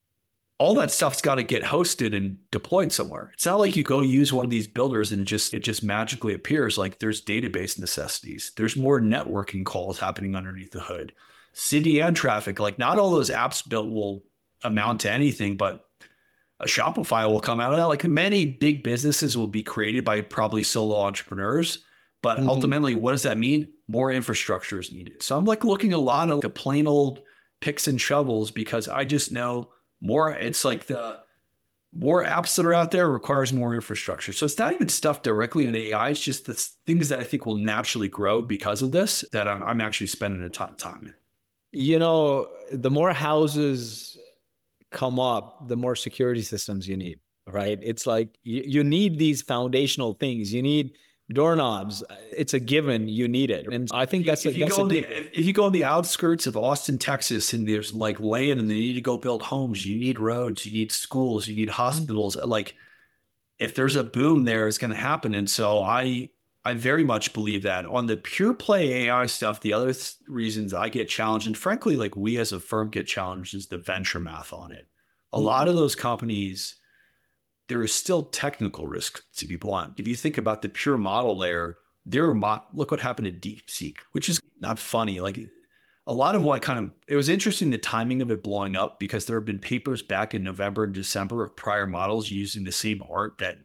All that stuff's got to get hosted and deployed somewhere. It's not like you go use one of these builders and just it just magically appears. Like there's database necessities. There's more networking calls happening underneath the hood. C D N traffic, like not all those apps built will amount to anything, but a Shopify will come out of that. Like many big businesses will be created by probably solo entrepreneurs. But mm-hmm. ultimately, what does that mean? More infrastructure is needed. So I'm like looking a lot at the plain old picks and shovels because I just know more. It's like the more apps that are out there requires more infrastructure. So it's not even stuff directly in A I. It's just the things that I think will naturally grow because of this that I'm, I'm actually spending a ton of time in. You know, the more houses come up, the more security systems you need, right? It's like you, you need these foundational things. You need doorknobs. It's a given. You need it. And I think that's, if, a, you that's go a the, if you go on the outskirts of Austin, Texas, and there's like land and they need to go build homes, you need roads, you need schools, you need hospitals. Like if there's a boom there, it's going to happen. And so I, I very much believe that. On the pure play A I stuff, the other th- reasons I get challenged, and frankly, like we as a firm get challenged, is the venture math on it. A lot of those companies, there is still technical risk, to be blunt. If you think about the pure model layer, there are mo- look what happened to DeepSeek, which is not funny. Like a lot of what kind of, it was interesting the timing of it blowing up because there have been papers back in November and December of prior models using the same art that,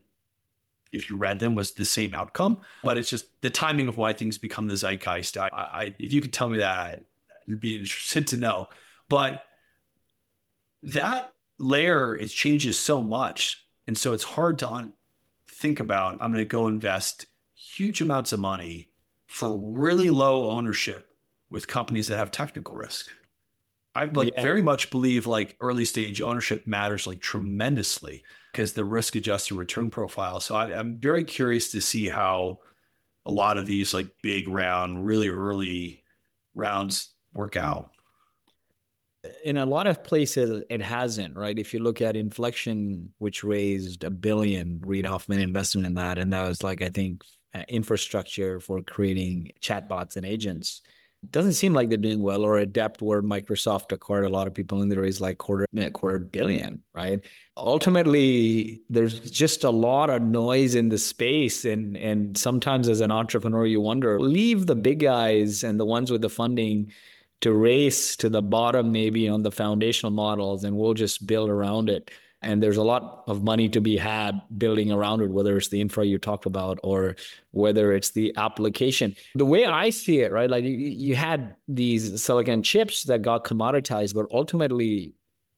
if you read them, was the same outcome. But it's just the timing of why things become the zeitgeist. I, I if you could tell me that, I'd be interested to know. But that layer, it changes so much. And so it's hard to un- think about, I'm going to go invest huge amounts of money for really low ownership with companies that have technical risk. I like yeah. very much believe like early stage ownership matters like tremendously because the risk adjusted return profile. So I, I'm very curious to see how a lot of these like big round, really early rounds work out. In a lot of places, it hasn't, right? If you look at Inflection, which raised a billion, Reid Hoffman invested in that. And that was like, I think, uh, infrastructure for creating chatbots and agents. It doesn't seem like they're doing well. Or Adept, where Microsoft acquired a lot of people and they raised like quarter, quarter billion, right? Ultimately, there's just a lot of noise in the space. And, and sometimes as an entrepreneur, you wonder, leave the big guys and the ones with the funding to race to the bottom, maybe on the foundational models, and we'll just build around it. And there's a lot of money to be had building around it, whether it's the infra you talked about or whether it's the application. The way I see it, right, like you, you had these silicon chips that got commoditized, but ultimately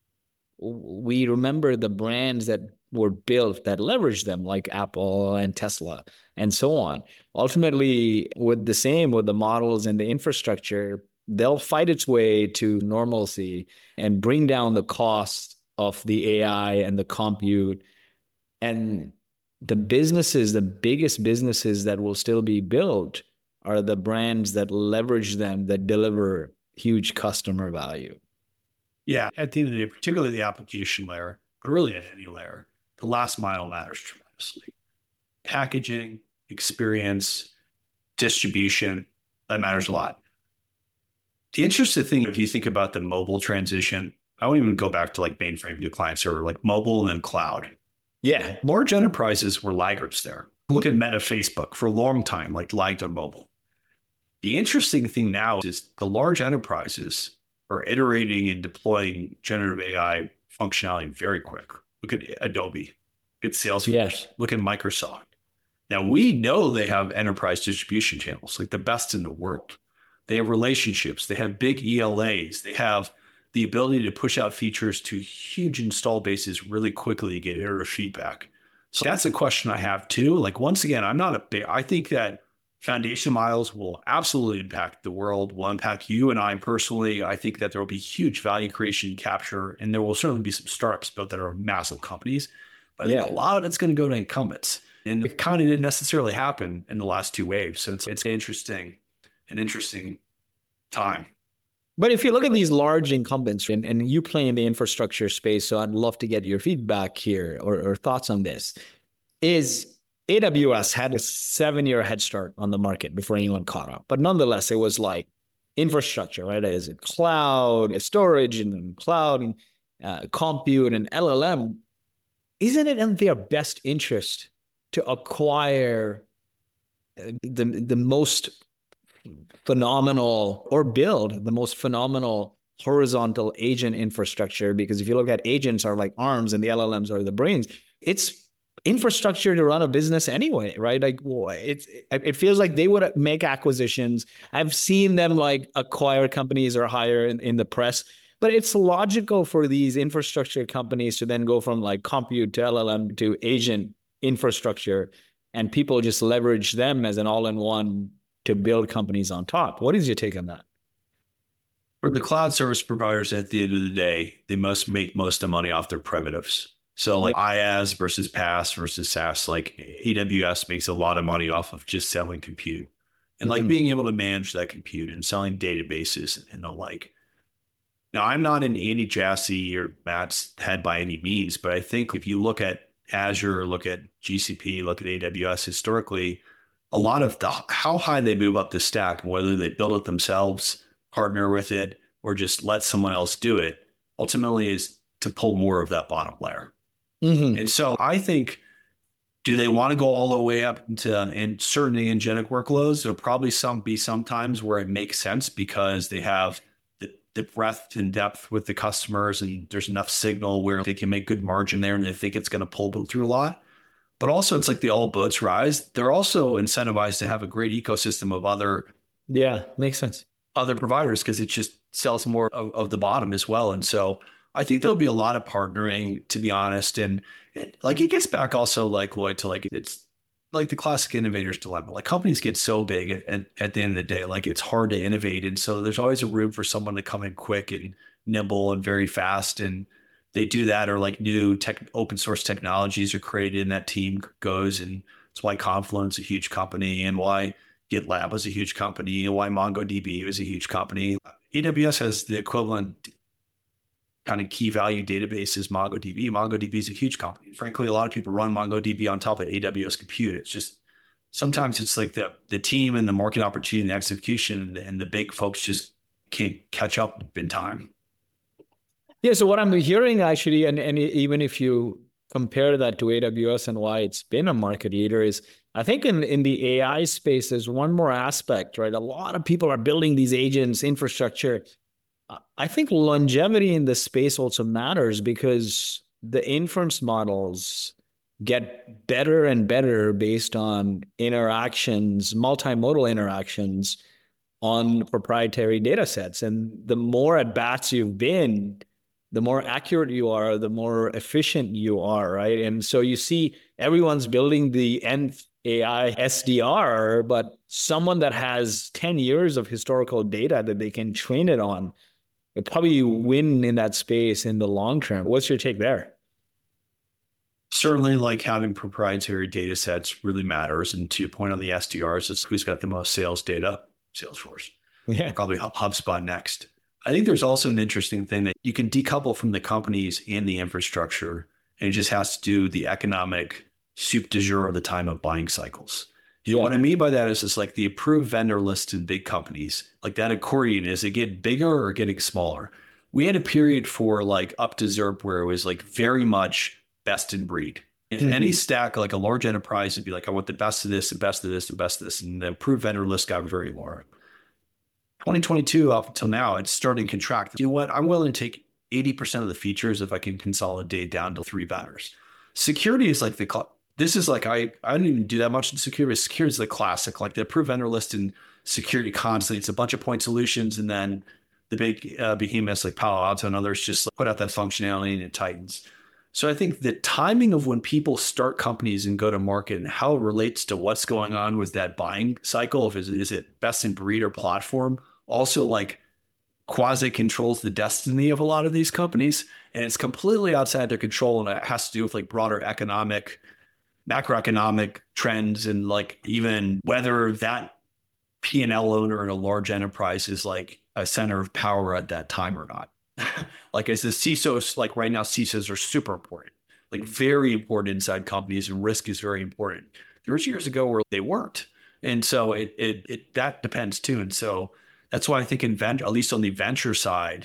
we remember the brands that were built that leveraged them, like Apple and Tesla and so on. Ultimately, with the same, with the models and the infrastructure, they'll fight its way to normalcy and bring down the cost of the A I and the compute. And the businesses, the biggest businesses that will still be built are the brands that leverage them, that deliver huge customer value. Yeah, at the end of the day, particularly the application layer, but really at any layer, the last mile matters tremendously. Packaging, experience, distribution, that matters a lot. The interesting thing, if you think about the mobile transition, I won't even go back to like mainframe to client server, like mobile and then cloud. Yeah. Large enterprises were laggards there. Look at Meta, Facebook for a long time, like lagged on mobile. The interesting thing now is the large enterprises are iterating and deploying generative A I functionality very quick. Look at Adobe, look at Salesforce, Yes. look at Microsoft. Now, we know they have enterprise distribution channels, like the best in the world. They have relationships. They have big E L As. They have the ability to push out features to huge install bases really quickly to get iterative feedback. So that's a question I have too. Like, once again, I'm not a big, I think that foundation models will absolutely impact the world, will impact you and I personally. I think that there will be huge value creation capture, and there will certainly be some startups built that are massive companies. But I think Yeah. a lot of it's going to go to incumbents. And it kind of didn't necessarily happen in the last two waves. So it's, it's interesting, an interesting time. But if you look at these large incumbents, and, and you play in the infrastructure space, so I'd love to get your feedback here or, or thoughts on this, is A W S had a seven-year head start on the market before anyone caught up. But nonetheless, it was like infrastructure, right? Is it cloud, storage, and then cloud, and uh, compute, and L L M? Isn't it in their best interest to acquire the, the most phenomenal or build the most phenomenal horizontal agent infrastructure? Because if you look at agents are like arms and the L L Ms are the brains, it's infrastructure to run a business anyway, right? Like it's, it feels like they would make acquisitions. I've seen them like acquire companies or hire in, in the press, but it's logical for these infrastructure companies to then go from like compute to L L M to agent infrastructure, and people just leverage them as an all-in-one to build companies on top. What is your take on that? For the cloud service providers, at the end of the day, they must make most of the money off their primitives. So like IaaS versus PaaS versus SaaS, like A W S makes a lot of money off of just selling compute and like mm-hmm. being able to manage that compute and selling databases and the like. Now, I'm not in Andy Jassy or Matt's head by any means, but I think if you look at Azure, look at G C P, look at A W S historically, a lot of the, how high they move up the stack, whether they build it themselves, partner with it, or just let someone else do it, ultimately is to pull more of that bottom layer. Mm-hmm. And so I think, do they want to go all the way up into in certain agentic workloads? There'll probably some be some times where it makes sense because they have the, the breadth and depth with the customers, and there's enough signal where they can make good margin there, and they think it's going to pull them through a lot. But also, it's like the all boats rise. They're also incentivized to have a great ecosystem of other, yeah, makes sense, other providers, because it just sells more of, of the bottom as well. And so I think there'll be a lot of partnering, to be honest. And it, like, it gets back also, like, Lloyd, to like, it's like the classic innovator's dilemma. Like, companies get so big at, at, at the end of the day, like, it's hard to innovate. And so there's always a room for someone to come in quick and nimble and very fast. And they do that, or like new tech, open source technologies are created, and that team goes. And it's why Confluent's a huge company, and why GitLab was a huge company, and why MongoDB was a huge company. A W S has the equivalent kind of key value databases, MongoDB. MongoDB is a huge company. Frankly, a lot of people run MongoDB on top of A W S compute. It's just, sometimes it's like the, the team and the market opportunity and the execution, and the big folks just can't catch up in time. Yeah, so what I'm hearing actually, and, and even if you compare that to A W S and why it's been a market leader, is I think in, in the A I space, there's one more aspect, right? A lot of people are building these agents, infrastructure. I think longevity in the space also matters, because the inference models get better and better based on interactions, multimodal interactions on proprietary data sets. And the more at bats you've been, the more accurate you are, the more efficient you are, right? And so you see everyone's building the nth A I S D R, but someone that has ten years of historical data that they can train it on would probably win in that space in the long term. What's your take there? Certainly, like, having proprietary data sets really matters. And to your point on the S D Rs, it's who's got the most sales data? Salesforce. Yeah. Probably HubSpot next. I think there's also an interesting thing that you can decouple from the companies and the infrastructure, and it just has to do the economic soup du jour of the time of buying cycles. You know, yeah. What I mean by that is it's like the approved vendor list in big companies, like that accordion, is it getting bigger or getting smaller? We had a period for like up to Z E R P where it was like very much best in breed. In mm-hmm. any stack, like a large enterprise would be like, I want the best of this, the best of this, the best of this. And the approved vendor list got very large. twenty twenty-two up until now, it's starting to contract. You know what? I'm willing to take eighty percent of the features if I can consolidate down to three vendors. Security is like the, cl- this is like, I, I don't even do that much in security. Security is the classic, like the approved vendor list in security constantly. It's a bunch of point solutions. And then the big uh, behemoths like Palo Alto and others just put out that functionality and it tightens. So I think the timing of when people start companies and go to market and how it relates to what's going on with that buying cycle, if is, is it best in breed or platform, also like quasi controls the destiny of a lot of these companies. And it's completely outside their control. And it has to do with like broader economic, macroeconomic trends and like even whether that P and L owner in a large enterprise is like a center of power at that time or not. Like as the C I S Os, like right now, C I S Os are super important, like very important inside companies, and risk is very important. There was years ago where they weren't. And so it, it, it that depends too. And so that's why I think in venture, at least on the venture side,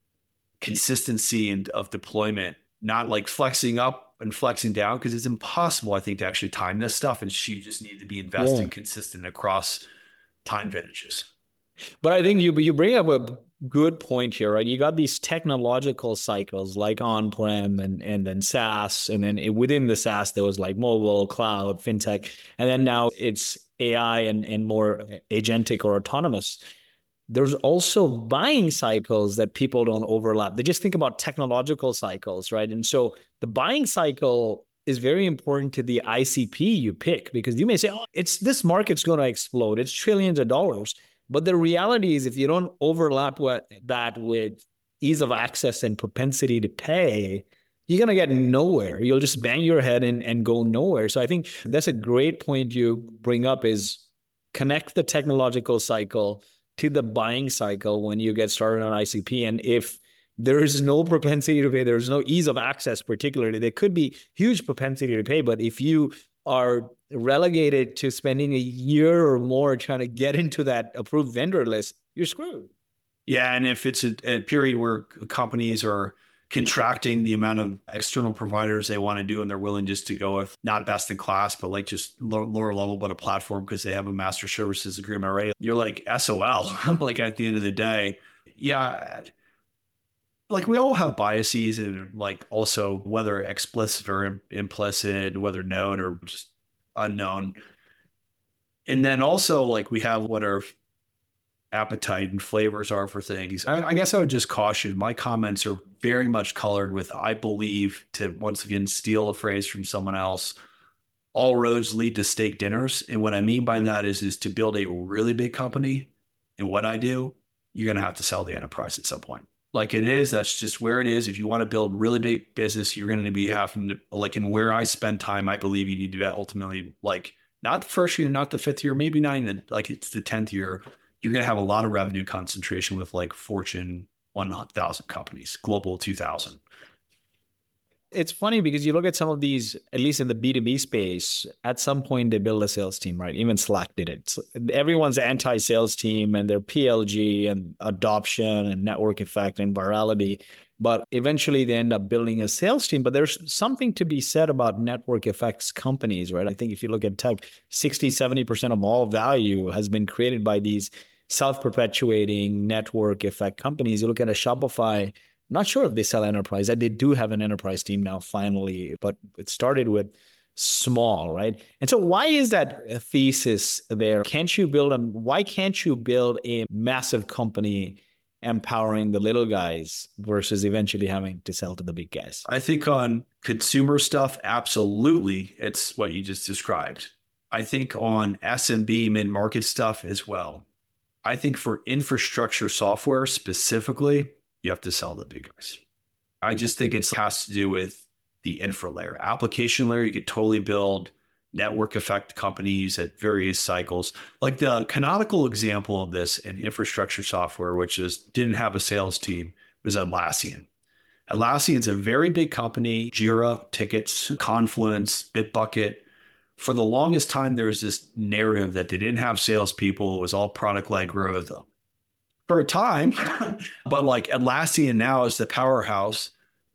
consistency and of deployment, not like flexing up and flexing down, because it's impossible, I think, to actually time this stuff. And you just need to be investing yeah. consistent across time vintages. But I think you you bring up a good point here, right? You got these technological cycles like on-prem and, and then SaaS. And then it, within the SaaS, there was like mobile, cloud, fintech. And then now it's A I and, and more agentic or autonomous. There's also buying cycles that people don't overlap. They just think about technological cycles, right? And so the buying cycle is very important to the I C P you pick, because you may say, oh, it's this market's going to explode. It's trillions of dollars. But the reality is, if you don't overlap what, that with ease of access and propensity to pay, you're going to get nowhere. You'll just bang your head and, and go nowhere. So I think that's a great point you bring up, is connect the technological cycle to the buying cycle when you get started on I C P. And if there is no propensity to pay, there's no ease of access particularly, there could be huge propensity to pay. But if you are relegated to spending a year or more trying to get into that approved vendor list, you're screwed. Yeah, and if it's a, a period where companies are contracting the amount of external providers they want to do, and they're willing just to go with not best in class, but like just lower, lower level, but a platform because they have a master services agreement already, you're like S O L. Like at the end of the day, yeah. Like we all have biases, and like also whether explicit or implicit, whether known or just unknown. And then also like we have what our appetite and flavors are for things. I, I guess I would just caution, my comments are very much colored with, I believe, to once again steal a phrase from someone else, all roads lead to steak dinners. And what I mean by that is, is to build a really big company. And what I do, you're going to have to sell the enterprise at some point. Like it is, that's just where it is. If you want to build really big business, you're going to be having to, like, in where I spend time, I believe you need to ultimately, like, not the first year, not the fifth year, maybe not even, like, it's the tenth year. You're going to have a lot of revenue concentration with like Fortune one thousand companies, Global two thousand. It's funny because you look at some of these, at least in the B two B space, at some point they build a sales team, right? Even Slack did it. Everyone's anti-sales team and their P L G and adoption and network effect and virality. But eventually they end up building a sales team. But there's something to be said about network effects companies, right? I think if you look at tech, sixty, seventy percent of all value has been created by these self-perpetuating network effect companies. You look at a Shopify, not sure if they sell enterprise. They do have an enterprise team now, finally, but it started with small, right? And so why is that thesis there? Can't you build a, why can't you build a massive company empowering the little guys versus eventually having to sell to the big guys? I think on consumer stuff, absolutely. It's what you just described. I think on S M B mid-market stuff as well. I think for infrastructure software specifically, you have to sell the big guys. I just think it has to do with the infra layer. Application layer, you could totally build network effect companies at various cycles. Like the canonical example of this in infrastructure software, which is didn't have a sales team, was Atlassian. Atlassian's a very big company, Jira, tickets, Confluence, Bitbucket. For the longest time, there was this narrative that they didn't have salespeople. It was all product-led growth. For a time, but like Atlassian now is the powerhouse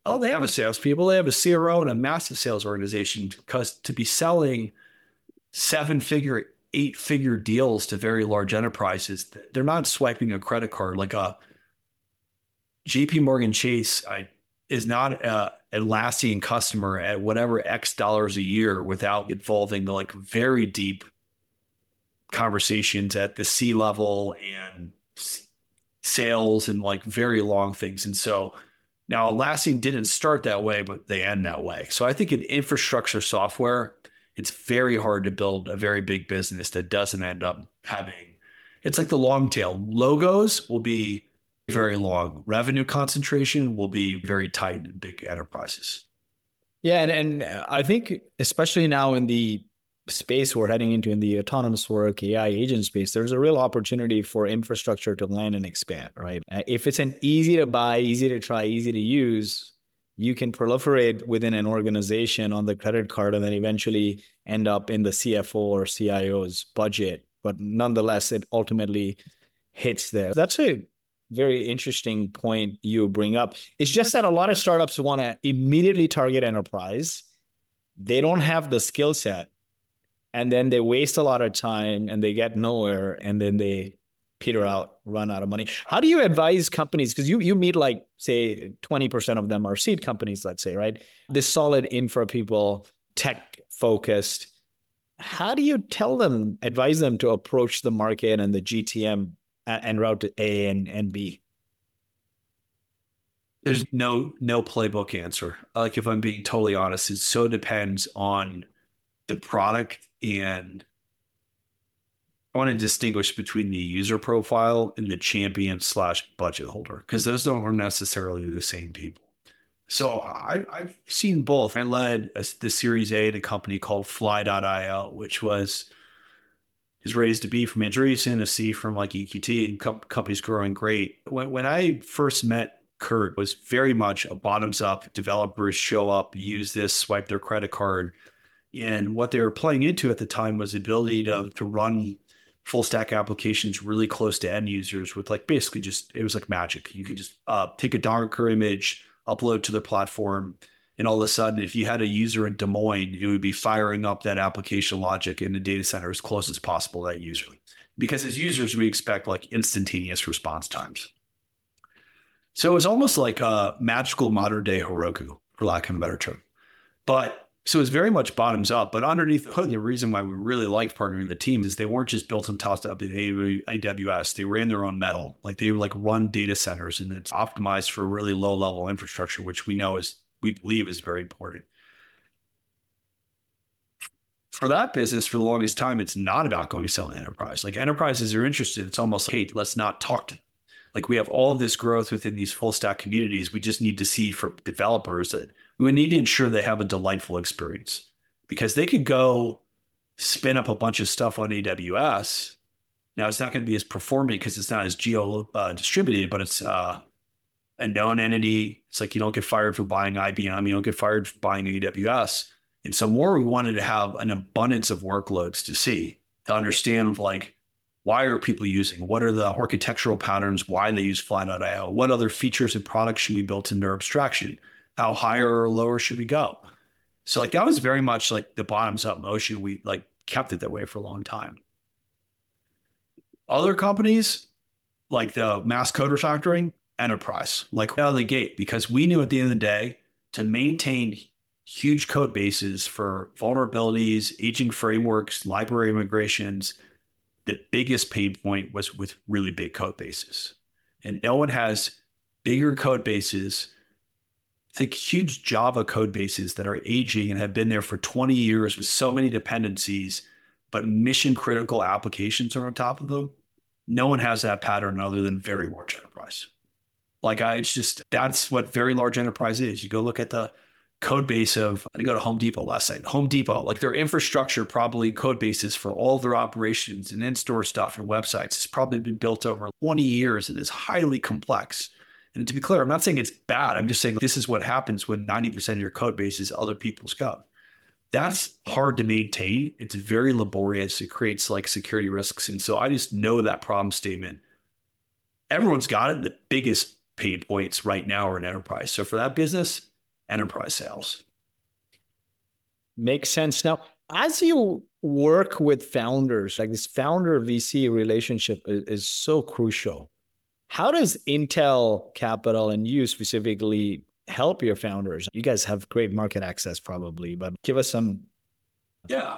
Oh, they have a salespeople. They have a C R O and a massive sales organization, because to be selling seven figure, eight figure deals to very large enterprises, they're not swiping a credit card. Like a J P Morgan Chase I, is not a Atlassian customer at whatever X dollars a year without involving the like very deep conversations at the C level and sales and like very long things. And so now Atlassian didn't start that way, but they end that way. So I think in infrastructure software, it's very hard to build a very big business that doesn't end up having, it's like the long tail. Logos will be very long. Revenue concentration will be very tight in big enterprises. Yeah. And, and I think especially now in the space we're heading into, in the autonomous work, A I agent space, there's a real opportunity for infrastructure to land and expand, right? Uh, if it's an easy to buy, easy to try, easy to use, you can proliferate within an organization on the credit card and then eventually end up in the C F O or C I O's budget. But nonetheless, it ultimately hits there. That's a very interesting point you bring up. It's just that a lot of startups want to immediately target enterprise. They don't have the skill set. And then they waste a lot of time and they get nowhere, and then they peter out, run out of money. How do you advise companies? Because you you meet like, say, twenty percent of them are seed companies, let's say, right? This solid infra people, tech focused. How do you tell them, advise them to approach the market and the G T M and route to A and, and B? There's no no playbook answer. Like, if I'm being totally honest, it so depends on the product, and I want to distinguish between the user profile and the champion slash budget holder, because those don't are necessarily the same people. So I, I've seen both. I led a, the Series A at a company called Fly dot I O, which was is raised to B from Andreessen, a C from like E Q T, and com- company's growing great. When when I first met Kurt, it was very much a bottoms up. Developers show up, use this, swipe their credit card. And what they were playing into at the time was the ability to, to run full stack applications really close to end users with like basically just, it was like magic. You could just uh, take a Docker image, upload to the platform, and all of a sudden, if you had a user in Des Moines, it would be firing up that application logic in the data center as close as possible to that user. Because as users, we expect like instantaneous response times. So it was almost like a magical modern day Heroku, for lack of a better term. But so it's very much bottoms up, but underneath the hood, the reason why we really liked partnering the team is they weren't just built and tossed up in A W S. They ran their own metal. Like they like run data centers, and it's optimized for really low level infrastructure, which we know is, we believe is very important. For that business, for the longest time, it's not about going to sell an enterprise. Like enterprises are interested. It's almost like, hey, let's not talk to them. Like we have all of this growth within these full stack communities. We just need to see for developers that we need to ensure they have a delightful experience, because they could go spin up a bunch of stuff on A W S. Now it's not going to be as performant because it's not as geo uh, distributed, but it's uh, a known entity. It's like you don't get fired for buying I B M. You don't get fired for buying A W S. And so more, we wanted to have an abundance of workloads to see, to understand like, why are people using? What are the architectural patterns? Why they use Fly dot I O? What other features and products should be built into their abstraction? How higher or lower should we go? So like that was very much like the bottoms up motion. We like kept it that way for a long time. Other companies like the mass code refactoring, enterprise, like out of the gate, because we knew at the end of the day to maintain huge code bases for vulnerabilities, aging frameworks, library migrations, the biggest pain point was with really big code bases. And no one has bigger code bases. Think huge Java code bases that are aging and have been there for twenty years with so many dependencies, but mission critical applications are on top of them. No one has that pattern other than very large enterprise. Like I, it's just, that's what very large enterprise is. You go look at the code base of, I go to Home Depot last night. Home Depot, like their infrastructure, probably code bases for all their operations and in-store stuff and websites has probably been built over twenty years and is highly complex. And to be clear, I'm not saying it's bad. I'm just saying this is what happens when ninety percent of your code base is other people's code. That's hard to maintain. It's very laborious. It creates like security risks. And so I just know that problem statement. Everyone's got it. The biggest pain points right now are in enterprise. So for that business, enterprise sales. Makes sense. Now, as you work with founders, like this founder V C relationship is, is so crucial. How does Intel Capital and you specifically help your founders? You guys have great market access probably, but give us some. Yeah.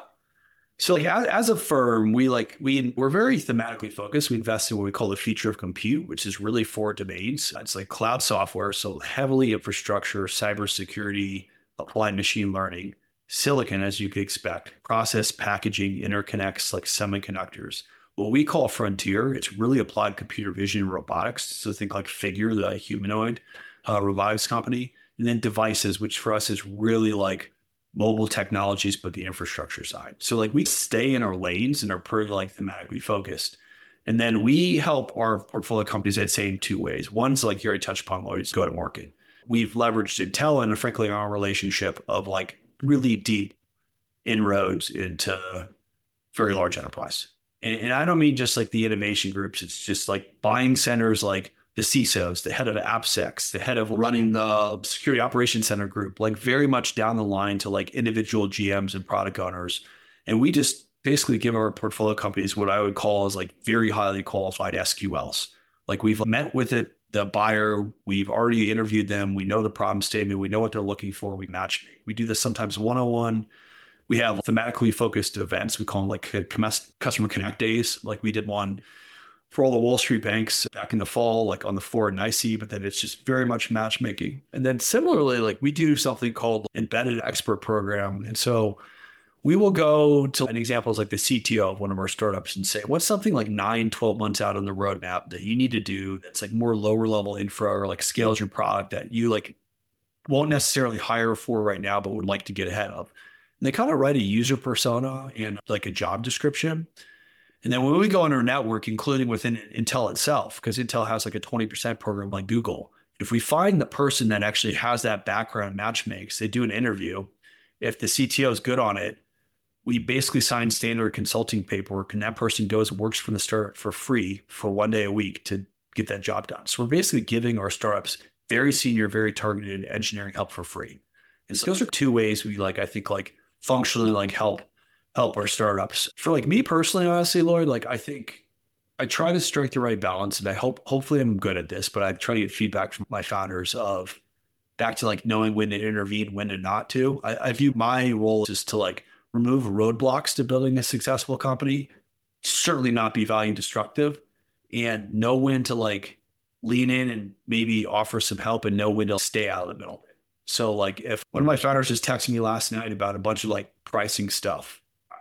So like as, as a firm, we like we we're very thematically focused. We invest in what we call the future of compute, which is really four domains. It's like cloud software, so heavily infrastructure, cybersecurity, applied machine learning, silicon, as you could expect, process, packaging, interconnects like semiconductors. What we call frontier, it's really applied computer vision and robotics. So think like Figure, the humanoid uh, robotics company, and then devices, which for us is really like mobile technologies, but the infrastructure side. So like we stay in our lanes and are pretty like thematically focused. And then we help our portfolio companies, I'd say, in two ways. One's like you already touched upon, Lloyd, go to market. We've leveraged Intel and frankly our relationship of like really deep inroads into very large enterprise. And, and I don't mean just like the innovation groups. It's just like buying centers like the C I S Os, the head of AppSec, the head of running the security operations center group, like very much down the line to like individual G Ms and product owners. And we just basically give our portfolio companies what I would call as like very highly qualified S Q Ls. Like we've met with it, the buyer, we've already interviewed them. We know the problem statement. We know what they're looking for. We match. We do this sometimes one-on-one. We have thematically focused events. We call them like customer connect days. Like we did one for all the Wall Street banks back in the fall, like on the floor at N Y S E, but then it's just very much matchmaking. And then similarly, like we do something called embedded expert program. And so we will go to an example is like the C T O of one of our startups and say, what's something like nine, twelve months out on the roadmap that you need to do that's like more lower level infra or like scales your product that you like won't necessarily hire for right now, but would like to get ahead of. And they kind of write a user persona and like a job description. And then when we go on our network, including within Intel itself, because Intel has like a twenty percent program like Google, if we find the person that actually has that background match makes, they do an interview. If the C T O is good on it, we basically sign standard consulting paperwork and that person goes and works from the start for free for one day a week to get that job done. So we're basically giving our startups very senior, very targeted engineering help for free. And so those are two ways we like, I think like functionally like help help our startups. For like me personally, honestly, Lloyd, like I think I try to strike the right balance and I hope, hopefully I'm good at this, but I try to get feedback from my founders of back to like knowing when to intervene, when to not to. I, I view my role just to like remove roadblocks to building a successful company, certainly not be value destructive, and know when to like lean in and maybe offer some help and know when to stay out of the middle. So like if one of my founders was texting me last night about a bunch of like pricing stuff,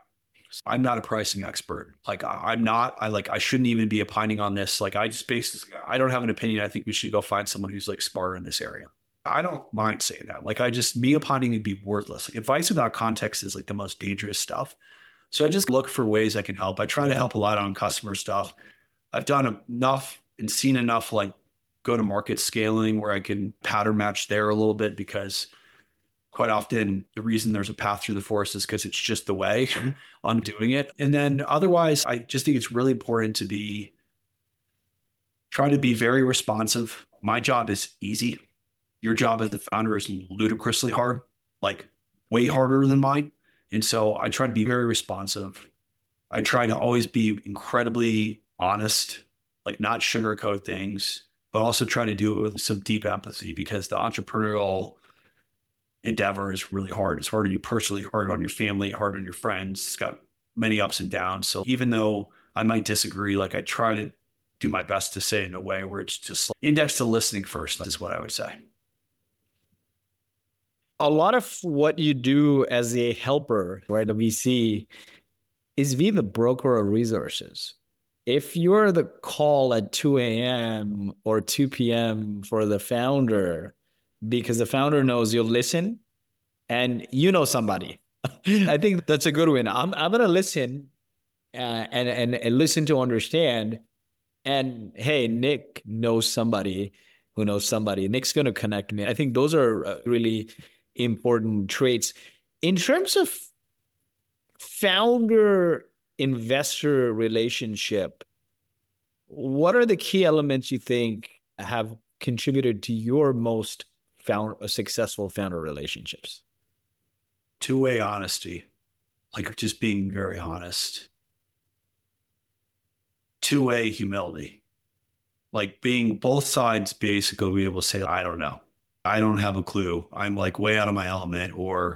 I'm not a pricing expert. Like I'm not, I like, I shouldn't even be opining on this. Like I just basically, I don't have an opinion. I think we should go find someone who's like smarter in this area. I don't mind saying that. Like I just, me opining would be worthless. Like advice without context is like the most dangerous stuff. So I just look for ways I can help. I try to help a lot on customer stuff. I've done enough and seen enough like go to market scaling where I can pattern match there a little bit because quite often the reason there's a path through the forest is because it's just the way on doing it. And then otherwise, I just think it's really important to be, try to be very responsive. My job is easy. Your job as the founder is ludicrously hard, like way harder than mine. And so I try to be very responsive. I try to always be incredibly honest, like not sugarcoat things, but also try to do it with some deep empathy because the entrepreneurial endeavor is really hard. It's hard on you personally, hard on your family, hard on your friends. It's got many ups and downs. So even though I might disagree, like I try to do my best to say it in a way where it's just like index to listening first is what I would say. A lot of what you do as a helper, right, a V C, is be the broker of resources. If you're the call at two a.m. or two p.m. for the founder, because the founder knows you'll listen and you know somebody. I think that's a good one. I'm I'm gonna listen uh, and, and and listen to understand. And hey, Nick knows somebody who knows somebody. Nick's gonna connect me. I think those are uh, really important traits. In terms of founder investor relationship, what are the key elements you think have contributed to your most found a successful founder relationships? Two-way honesty, like just being very honest. Two-way humility, like being both sides basically be able to say, I don't know. I don't have a clue. I'm like way out of my element, or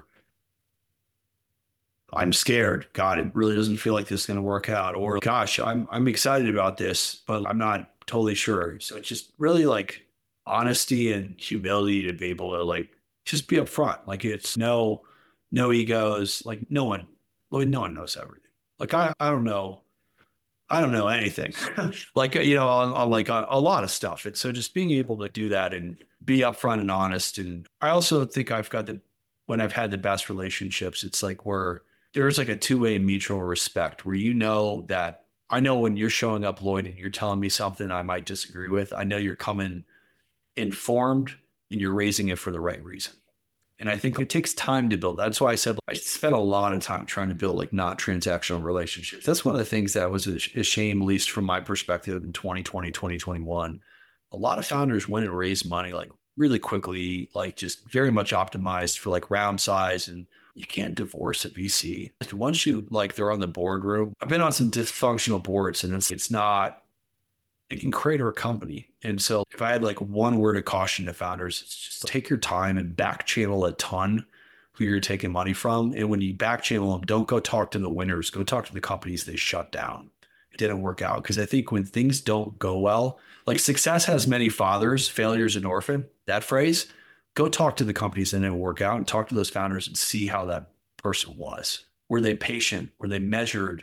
I'm scared. God, it really doesn't feel like this is going to work out. Or gosh, I'm I'm excited about this, but I'm not totally sure. So it's just really like honesty and humility to be able to like just be upfront. Like it's no no egos. Like no one, no one knows everything. Like I I don't know. I don't know anything. Like, you know, on, on like a, a lot of stuff. And so just being able to do that and be upfront and honest. And I also think I've got the, when I've had the best relationships, it's like where there's like a two-way mutual respect where, you know, that I know when you're showing up, Lloyd, and you're telling me something I might disagree with, I know you're coming informed and you're raising it for the right reason. And I think it takes time to build. That's why I said I spent a lot of time trying to build like not transactional relationships. That's one of the things that was a, a shame, at least from my perspective in twenty twenty, twenty twenty-one. A lot of founders went and raised money like really quickly, like just very much optimized for like round size. And you can't divorce a V C. Like once you like they're on the boardroom, I've been on some dysfunctional boards and it's, it's not, it can crater a company. And so if I had like one word of caution to founders, it's just take your time and back channel a ton who you're taking money from. And when you back channel them, don't go talk to the winners, go talk to the companies they shut down. It didn't work out. Because I think when things don't go well, like success has many fathers, failure is an orphan, that phrase, go talk to the companies that didn't work out and talk to those founders and see how that person was. Were they patient? Were they measured,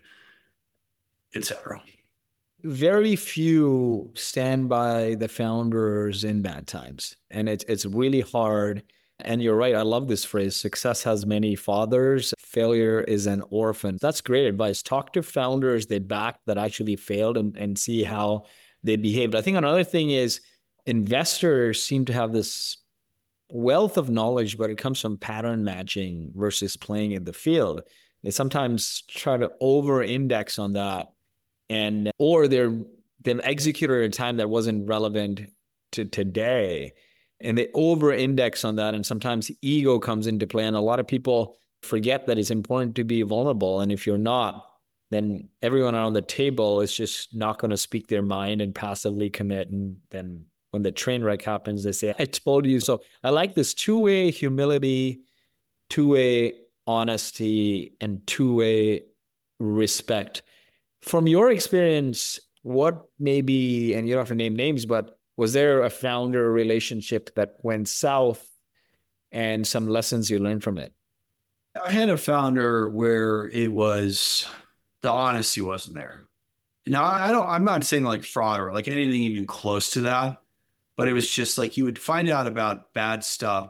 et cetera? Very few stand by the founders in bad times. And it's it's really hard. And you're right. I love this phrase. Success has many fathers. Failure is an orphan. That's great advice. Talk to founders they backed that actually failed and, and see how they behaved. I think another thing is investors seem to have this wealth of knowledge, but it comes from pattern matching versus playing in the field. They sometimes try to over-index on that. And or they're they've executed at a time that wasn't relevant to today, and they over-index on that. And sometimes ego comes into play, and a lot of people forget that it's important to be vulnerable. And if you're not, then everyone around the table is just not going to speak their mind and passively commit. And then when the train wreck happens, they say, "I told you." So I like this two-way humility, two-way honesty, and two-way respect. From your experience, what maybe, and you don't have to name names, but was there a founder relationship that went south and some lessons you learned from it? I had a founder where it was, the honesty wasn't there. Now, I don't, I'm not saying like fraud or like anything even close to that, but it was just like you would find out about bad stuff.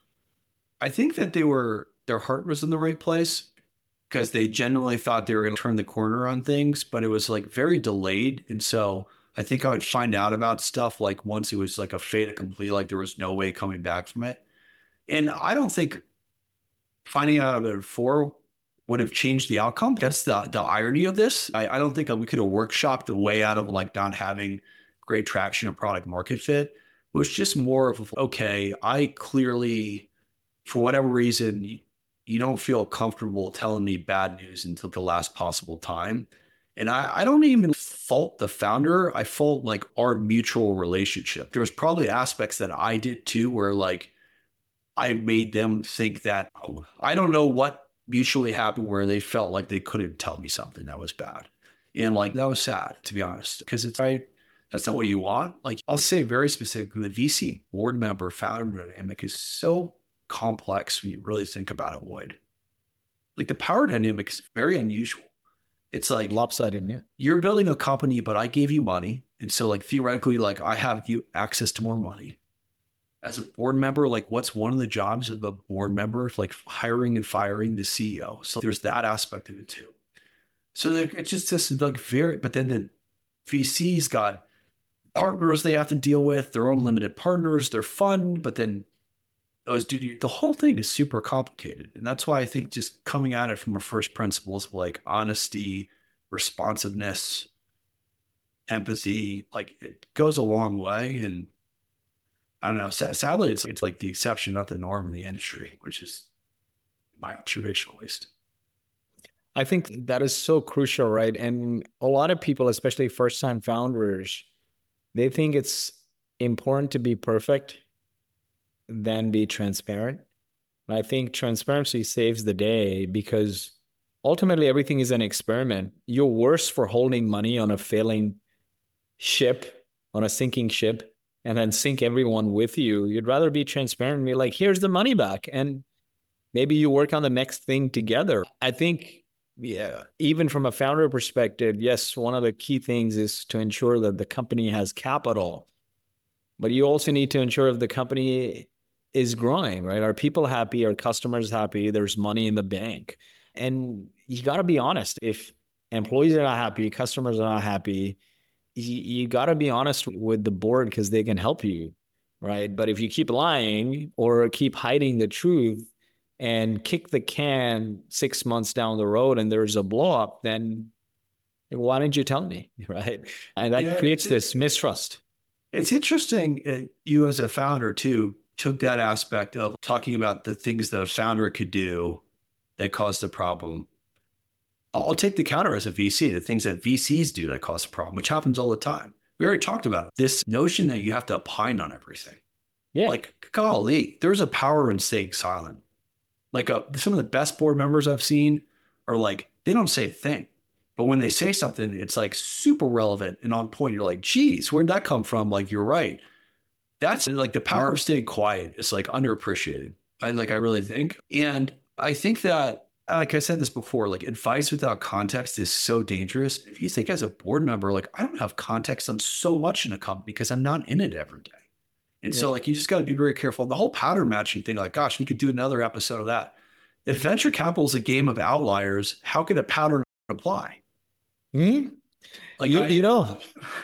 I think that they were, their heart was in the right place, because they genuinely thought they were going to turn the corner on things, but it was like very delayed. And so I think I would find out about stuff like once it was like a fait accompli, like there was no way coming back from it. And I don't think finding out about it before would have changed the outcome. That's the, the irony of this. I, I don't think we could have workshopped the way out of like not having great traction or product market fit. It was just more of, okay, I clearly, for whatever reason, you don't feel comfortable telling me bad news until the last possible time. And I, I don't even fault the founder. I fault like our mutual relationship. There was probably aspects that I did too, where like I made them think that, oh, I don't know what mutually happened where they felt like they couldn't tell me something that was bad. And like, that was sad, to be honest, because it's right. That's not what you want. Like I'll say very specifically, the V C board member founder dynamic is so complex when you really think about it, Lloyd. Like the power dynamic is very unusual. It's like lopsided, yeah. You're building a company, but I gave you money. And so like theoretically, like I have you access to more money. As a board member, like what's one of the jobs of a board member? Like hiring and firing the C E O. So there's that aspect of it too. So like, it's just this like very, but then the V C's got partners they have to deal with, their own limited partners, they're fun, but then those dude, the whole thing is super complicated. And that's why I think just coming at it from a first principles of like honesty, responsiveness, empathy, like it goes a long way. And I don't know. Sadly, it's, it's like the exception, not the norm in the industry, which is my observation at least. I think that is so crucial, right? And a lot of people, especially first-time founders, they think it's important to be perfect than be transparent. And I think transparency saves the day because ultimately everything is an experiment. You're worse for holding money on a failing ship, on a sinking ship, and then sink everyone with you. You'd rather be transparent and be like, here's the money back. And maybe you work on the next thing together. I think, yeah, even from a founder perspective, yes, one of the key things is to ensure that the company has capital, but you also need to ensure if the company is growing, right? Are people happy? Are customers happy? There's money in the bank. And you got to be honest. If employees are not happy, customers are not happy, you, you got to be honest with the board because they can help you, right? But if you keep lying or keep hiding the truth and kick the can six months down the road and there's a blow up, then why didn't you tell me, right? And that Yeah, creates this mistrust. It's interesting, uh, you as a founder too, took that aspect of talking about the things that a founder could do that caused the problem. I'll take the counter as a V C, the things that V Cs do that cause a problem, which happens all the time. We already talked about it. This notion that you have to opine on everything. Yeah. Like, golly, there's a power in staying silent. Like uh, some of the best board members I've seen are like, they don't say a thing. But when they say something, it's like super relevant and on point. You're like, geez, where'd that come from? Like, you're right. That's like the power of staying quiet is like underappreciated. I like, I really think. And I think that, like I said this before, like advice without context is so dangerous. If you think as a board member, like I don't have context on so much in a company because I'm not in it every day. And yeah. So like, you just got to be very careful. The whole pattern matching thing, like, gosh, we could do another episode of that. If venture capital is a game of outliers, how could a pattern apply? Mm-hmm. Like, you, I, you know,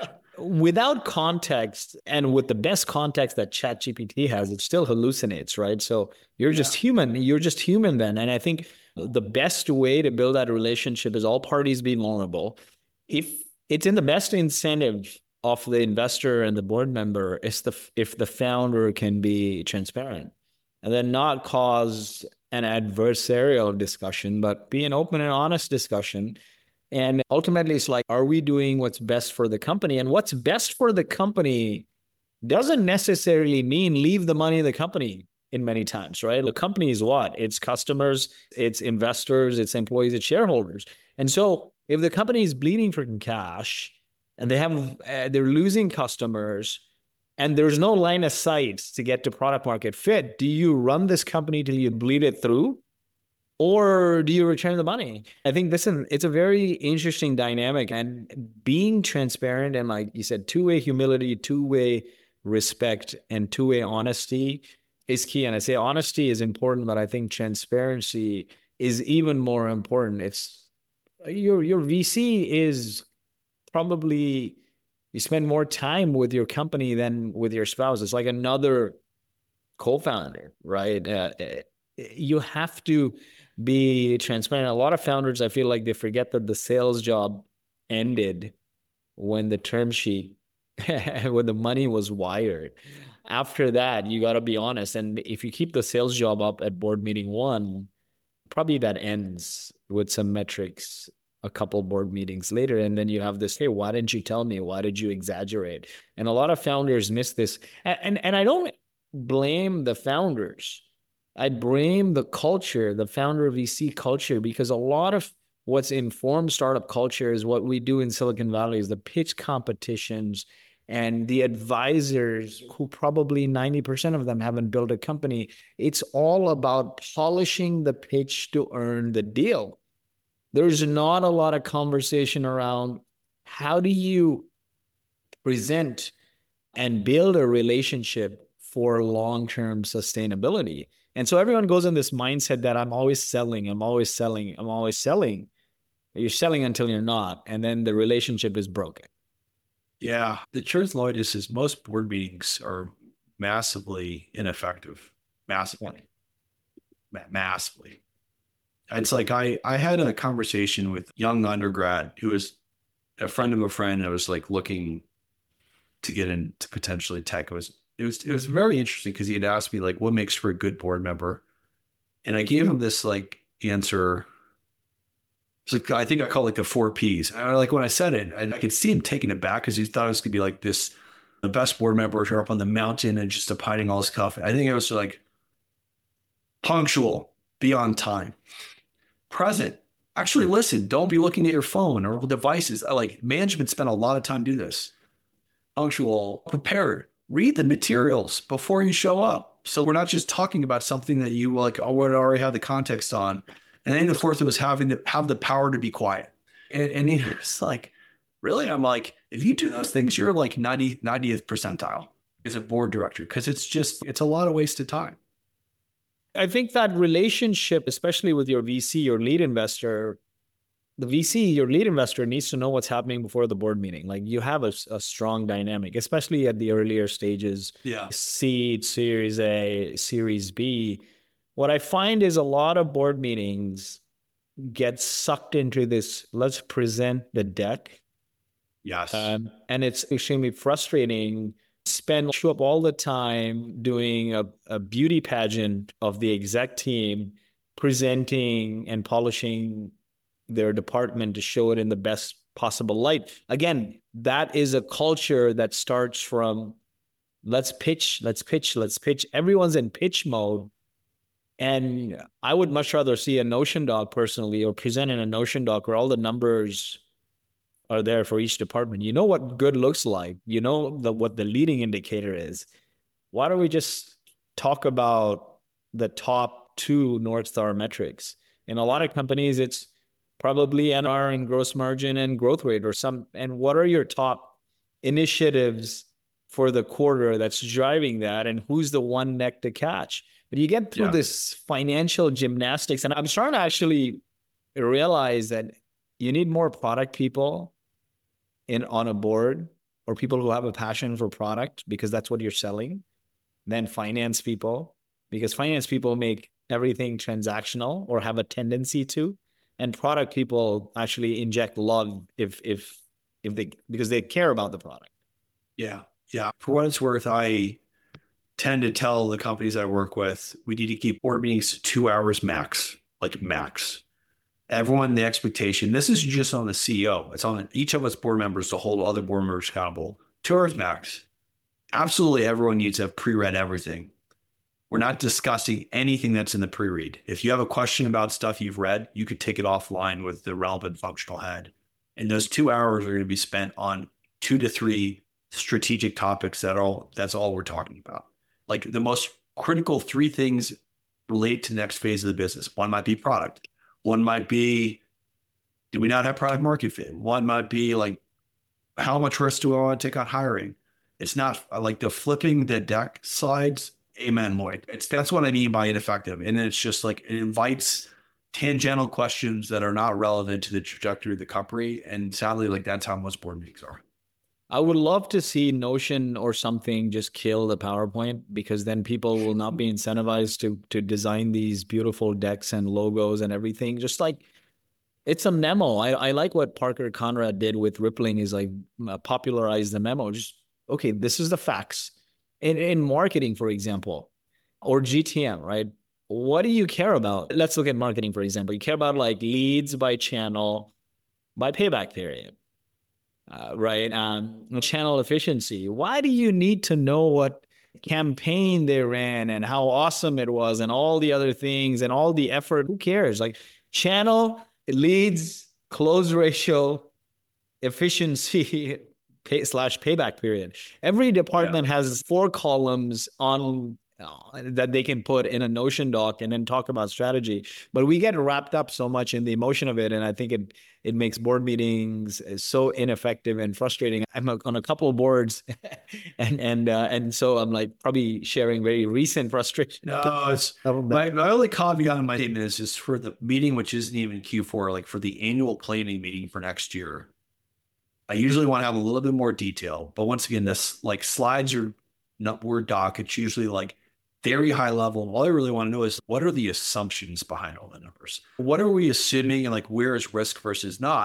without context and with the best context that ChatGPT has, it still hallucinates, right? So you're yeah. just human. You're just human then. And I think the best way to build that relationship is all parties being vulnerable. If it's in the best incentive of the investor and the board member, is the if the founder can be transparent and then not cause an adversarial discussion, but be an open and honest discussion. And ultimately, it's like, are we doing what's best for the company? And what's best for the company doesn't necessarily mean leave the money in the company in many times, right? The company is what? It's customers, it's investors, it's employees, it's shareholders. And so if the company is bleeding for cash and they have, uh, they're losing customers and there's no line of sight to get to product market fit, do you run this company till you bleed it through? Or do you return the money? I think this is, it's a very interesting dynamic, and being transparent and, like you said, two-way humility, two-way respect, and two-way honesty is key. And I say honesty is important, but I think transparency is even more important. It's your, your V C is probably, you spend more time with your company than with your spouse. It's like another co-founder, right? Uh, you have to be transparent. A lot of founders, I feel like they forget that the sales job ended when the term sheet, when the money was wired. After that, you got to be honest. And if you keep the sales job up at board meeting one, probably that ends with some metrics a couple board meetings later. And then you have this, hey, why didn't you tell me? Why did you exaggerate? And a lot of founders miss this. And, and, and I don't blame the founders. I blame the culture, the founder V C culture, because a lot of what's informed startup culture is what we do in Silicon Valley is the pitch competitions and the advisors who probably ninety percent of them haven't built a company. It's all about polishing the pitch to earn the deal. There's not a lot of conversation around how do you present and build a relationship for long-term sustainability. And so everyone goes in this mindset that I'm always selling, I'm always selling, I'm always selling. You're selling until you're not, and then the relationship is broken. Yeah. The truth, Lloyd, is, is most board meetings are massively ineffective. Massively. Ma- massively. It's like I, I had a conversation with a young undergrad who was a friend of a friend that was like looking to get into potentially tech. It was it was it was very interesting because he had asked me like, what makes for a good board member, and I gave him this like answer. It's like I think I call it like the four P's. And I, like when I said it, I, I could see him taking it back because he thought it was gonna be like this, the best board members are up on the mountain and just abiding all this stuff. I think it was like punctual, be on time, present. Actually, listen, don't be looking at your phone or devices. Like management spent a lot of time do this. Punctual, prepared, read the materials before you show up. So we're not just talking about something that you like, oh, we already have the context on. And then the fourth was having to have the power to be quiet. And, and it's like, really? I'm like, if you do those things, you're like ninety, ninetieth percentile as a board director, because it's just, it's a lot of wasted time. I think that relationship, especially with your V C, your lead investor, the V C, your lead investor needs to know what's happening before the board meeting. Like you have a, a strong dynamic, especially at the earlier stages, yeah. seed, Series A, Series B. What I find is a lot of board meetings get sucked into this, let's present the deck. Yes. Um, and it's extremely frustrating. Spend show up all the time doing a, a beauty pageant of the exec team, presenting and polishing their department to show it in the best possible light. Again, that is a culture that starts from let's pitch, let's pitch, let's pitch. Everyone's in pitch mode. And I would much rather see a Notion doc personally, or present in a Notion doc where all the numbers are there for each department. You know what good looks like. You know the, what the leading indicator is. Why don't we just talk about the top two North Star metrics? In a lot of companies, it's probably N R and gross margin and growth rate or some. And what are your top initiatives for the quarter that's driving that? And who's the one neck to catch? But you get through yeah. this financial gymnastics. And I'm starting to actually realize that you need more product people in on a board, or people who have a passion for product, because that's what you're selling, than finance people, because finance people make everything transactional or have a tendency to, and product people actually inject love if if if they because they care about the product. Yeah, yeah. For what it's worth, I tend to tell the companies I work with, we need to keep board meetings two hours max, like max. Everyone, the expectation, this is just on the C E O. It's on each of us board members to hold other board members accountable. Two hours max. Absolutely everyone needs to have pre-read everything. We're not discussing anything that's in the pre-read. If you have a question about stuff you've read, you could take it offline with the relevant functional head. And those two hours are going to be spent on two to three strategic topics that are all, that's all we're talking about. Like the most critical three things relate to the next phase of the business. One might be product. One might be, do we not have product market fit? One might be like, how much risk do I want to take on hiring? It's not like the flipping the deck slides. Amen, Lloyd. It's, that's what I mean by ineffective. And it's just like, it invites tangential questions that are not relevant to the trajectory of the company. And sadly, like that's how most board meetings are. I would love to see Notion or something just kill the PowerPoint, because then people will not be incentivized to to design these beautiful decks and logos and everything. Just like it's a memo. I, I like what Parker Conrad did with Rippling, is like uh, popularize the memo. Just, okay, this is the facts. In, in marketing, for example, or G T M, right? What do you care about? Let's look at marketing, for example. You care about like leads by channel, by payback period. Uh, right. Um, channel efficiency. Why do you need to know what campaign they ran and how awesome it was and all the other things and all the effort? Who cares? Like channel, leads, close ratio, efficiency, pay, slash payback period. Every department yeah. has four columns on uh, that they can put in a Notion doc and then talk about strategy. But we get wrapped up so much in the emotion of it. And I think it it makes board meetings so ineffective and frustrating. I'm on a couple of boards and and uh, and so I'm like probably sharing very recent frustration. No, it's my, my only caveat on my statement is just for the meeting, which isn't even Q four, like for the annual planning meeting for next year. I usually want to have a little bit more detail, but once again, this like slides are not Word doc. It's usually like very high level. And all I really want to know is what are the assumptions behind all the numbers? What are we assuming, and like where is risk versus not?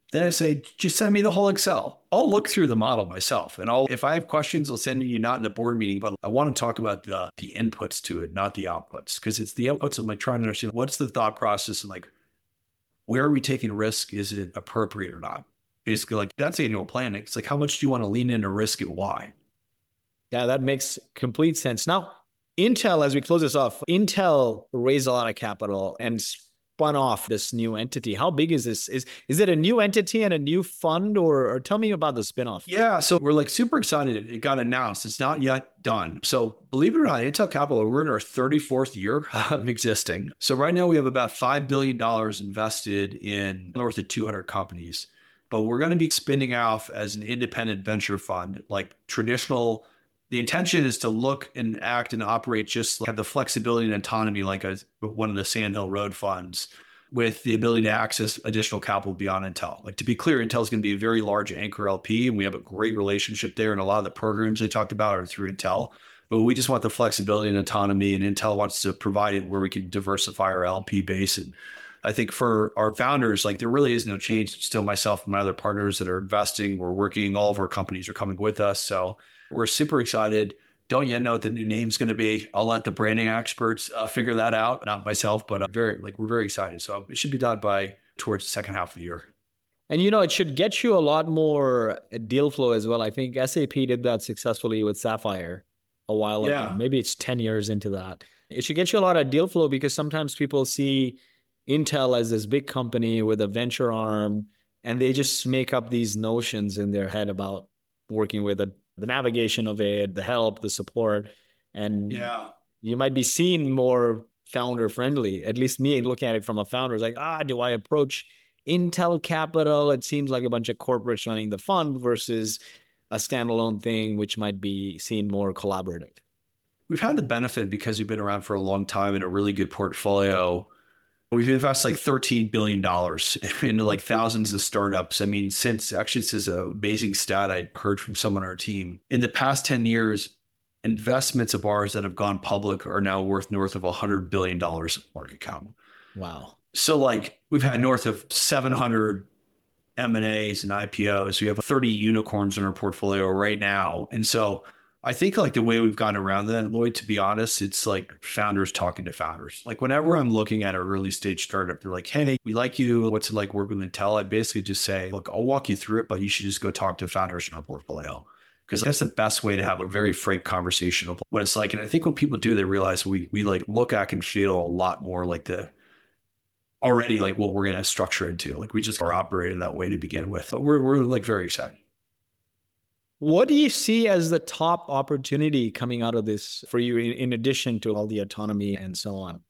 Then I say, just send me the whole Excel. I'll look through the model myself. And I'll, if I have questions, I'll send you not in a board meeting, but I want to talk about the, the inputs to it, not the outputs. Because it's the outputs of like trying to understand what's the thought process and like, where are we taking risk? Is it appropriate or not? Basically, like that's annual planning. It's like, how much do you want to lean into risk and why? Yeah, that makes complete sense. Now, Intel, as we close this off, Intel raised a lot of capital and spun off this new entity. How big is this? Is is it a new entity and a new fund, or, or tell me about the spinoff? Yeah, so we're like super excited. It got announced. It's not yet done. So believe it or not, Intel Capital, we're in our thirty-fourth year of existing. So right now we have about five billion dollars invested in north of two hundred companies, but we're going to be spinning off as an independent venture fund, like traditional. The intention is to look and act and operate just like have the flexibility and autonomy like a, one of the Sandhill Road funds with the ability to access additional capital beyond Intel. Like to be clear, Intel is going to be a very large anchor L P and we have a great relationship there. And a lot of the programs they talked about are through Intel, but we just want the flexibility and autonomy and Intel wants to provide it where we can diversify our L P base. And I think for our founders, like there really is no change. It's still myself and my other partners that are investing. We're working, all of our companies are coming with us. So we're super excited. Don't yet know what the new name's going to be. I'll let the branding experts uh, figure that out, not myself, but I'm very, like, we're very excited. So it should be done by towards the second half of the year. And, you know, it should get you a lot more deal flow as well. I think S A P did that successfully with Sapphire a while ago. Yeah. Maybe it's ten years into that. It should get you a lot of deal flow because sometimes people see Intel as this big company with a venture arm, and they just make up these notions in their head about working with a the navigation of it, the help, the support, and yeah, you might be seen more founder friendly. At least me looking at it from a founder is like, ah, do I approach Intel Capital? It seems like a bunch of corporates running the fund versus a standalone thing, which might be seen more collaborative. We've had the benefit because we've been around for a long time in a really good portfolio. We've invested like thirteen billion dollars into like thousands of startups. I mean, since actually, this is an amazing stat I heard from someone on our team. In the past ten years, investments of ours that have gone public are now worth north of one hundred billion dollars market cap. Wow. So like we've had north of seven hundred M and A's and I P Os. We have thirty unicorns in our portfolio right now. And so I think like the way we've gotten around that, Lloyd, to be honest, it's like founders talking to founders. Like whenever I'm looking at an early stage startup, they're like, hey, we like you. What's it like working with Intel? I basically just say, look, I'll walk you through it, but you should just go talk to founders in our portfolio. Because that's the best way to have a very frank conversation of what it's like. And I think when people do, they realize we we like look at and feel a lot more like the already like what we're going to structure into. Like we just are operating that way to begin with. But we're we're like very excited. What do you see as the top opportunity coming out of this for you in, in addition to all the autonomy and so on?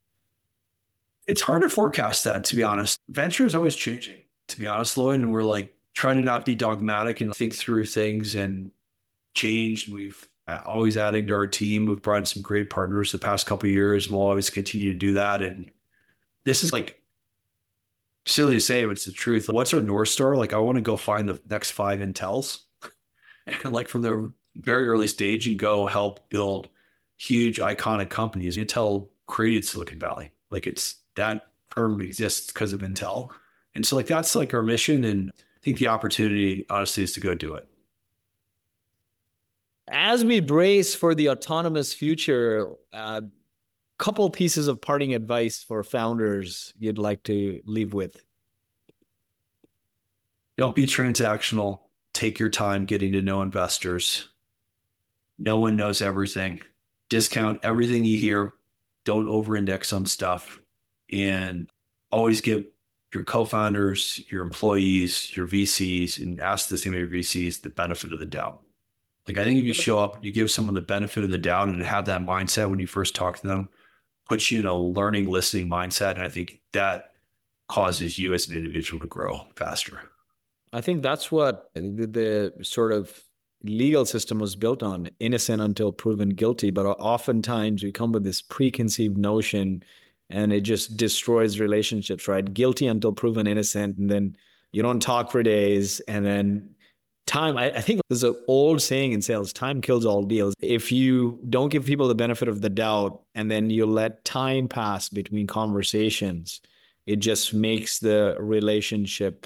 It's hard to forecast that, to be honest. Venture is always changing, to be honest, Lloyd. And we're like trying to not be dogmatic and think through things and change. We've always adding to our team. We've brought in some great partners the past couple of years. And we'll always continue to do that. And this is like silly to say, but it's the truth. What's our North Star? Like, I want to go find the next five Intels. And like from the very early stage, you go help build huge iconic companies. Intel created Silicon Valley. Like it's that firm exists because of Intel. And so like that's like our mission. And I think the opportunity honestly is to go do it. As we brace for the autonomous future, a uh, couple pieces of parting advice for founders you'd like to leave with. Don't be transactional. Take your time getting to know investors. No one knows everything. Discount everything you hear. Don't over-index on stuff. And always give your co-founders, your employees, your V Cs, and ask the same of your V Cs the benefit of the doubt. Like I think if you show up, you give someone the benefit of the doubt and have that mindset when you first talk to them, puts you in a learning, listening mindset. And I think that causes you as an individual to grow faster. I think that's what the, the sort of legal system was built on, innocent until proven guilty. But oftentimes we come with this preconceived notion and it just destroys relationships, right? Guilty until proven innocent. And then you don't talk for days. And then time, I, I think there's an old saying in sales, time kills all deals. If you don't give people the benefit of the doubt and then you let time pass between conversations, it just makes the relationship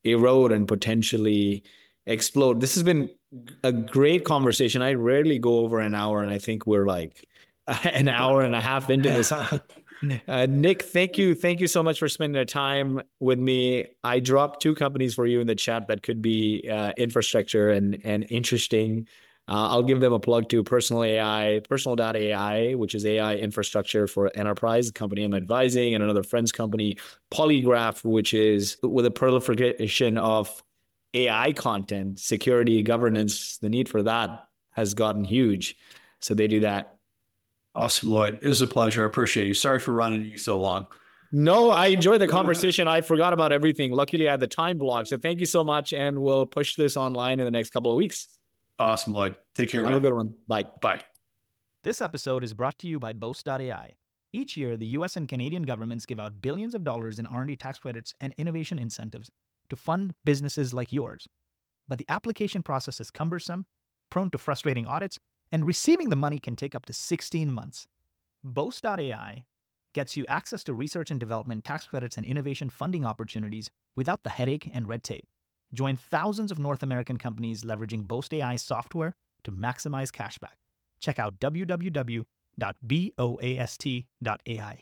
erode and potentially explode. This has been a great conversation. I rarely go over an hour, and I think we're like an hour and a half into this. Uh, Nick, thank you. Thank you so much for spending the time with me. I dropped two companies for you in the chat that could be uh, infrastructure and, and interesting. Uh, I'll give them a plug to Personal A I, personal dot A I, which is A I infrastructure for enterprise, the company I'm advising, and another friend's company, Polygraph, which is with a proliferation of A I content, security, governance, the need for that has gotten huge. So they do that. Awesome, Lloyd. It was a pleasure. I appreciate you. Sorry for running you so long. No, I enjoyed the conversation. I forgot about everything. Luckily, I had the time block. So thank you so much. And we'll push this online in the next couple of weeks. Awesome, Lloyd. Take care. Have a good one. Bye. Bye. This episode is brought to you by Boast dot A I. Each year, the U S and Canadian governments give out billions of dollars in R and D tax credits and innovation incentives to fund businesses like yours. But the application process is cumbersome, prone to frustrating audits, and receiving the money can take up to sixteen months. Boast dot A I gets you access to research and development tax credits and innovation funding opportunities without the headache and red tape. Join thousands of North American companies leveraging Boast A I software to maximize cashback. Check out w w w dot boast dot A I.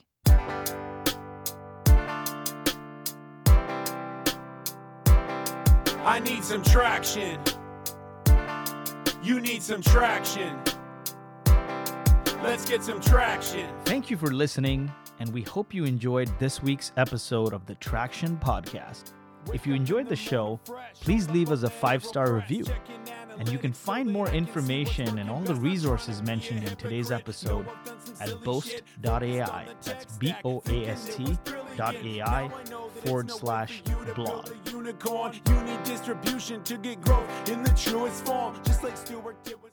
I need some traction. You need some traction. Let's get some traction. Thank you for listening, and we hope you enjoyed this week's episode of the Traction Podcast. If you enjoyed the show, please leave us a five-star review. And you can find more information and all the resources mentioned in today's episode at boast dot A I. That's B O A S T dot A I forward slash blog. Unicorn, you need distribution to get growth in the truest form, just like Stuart did with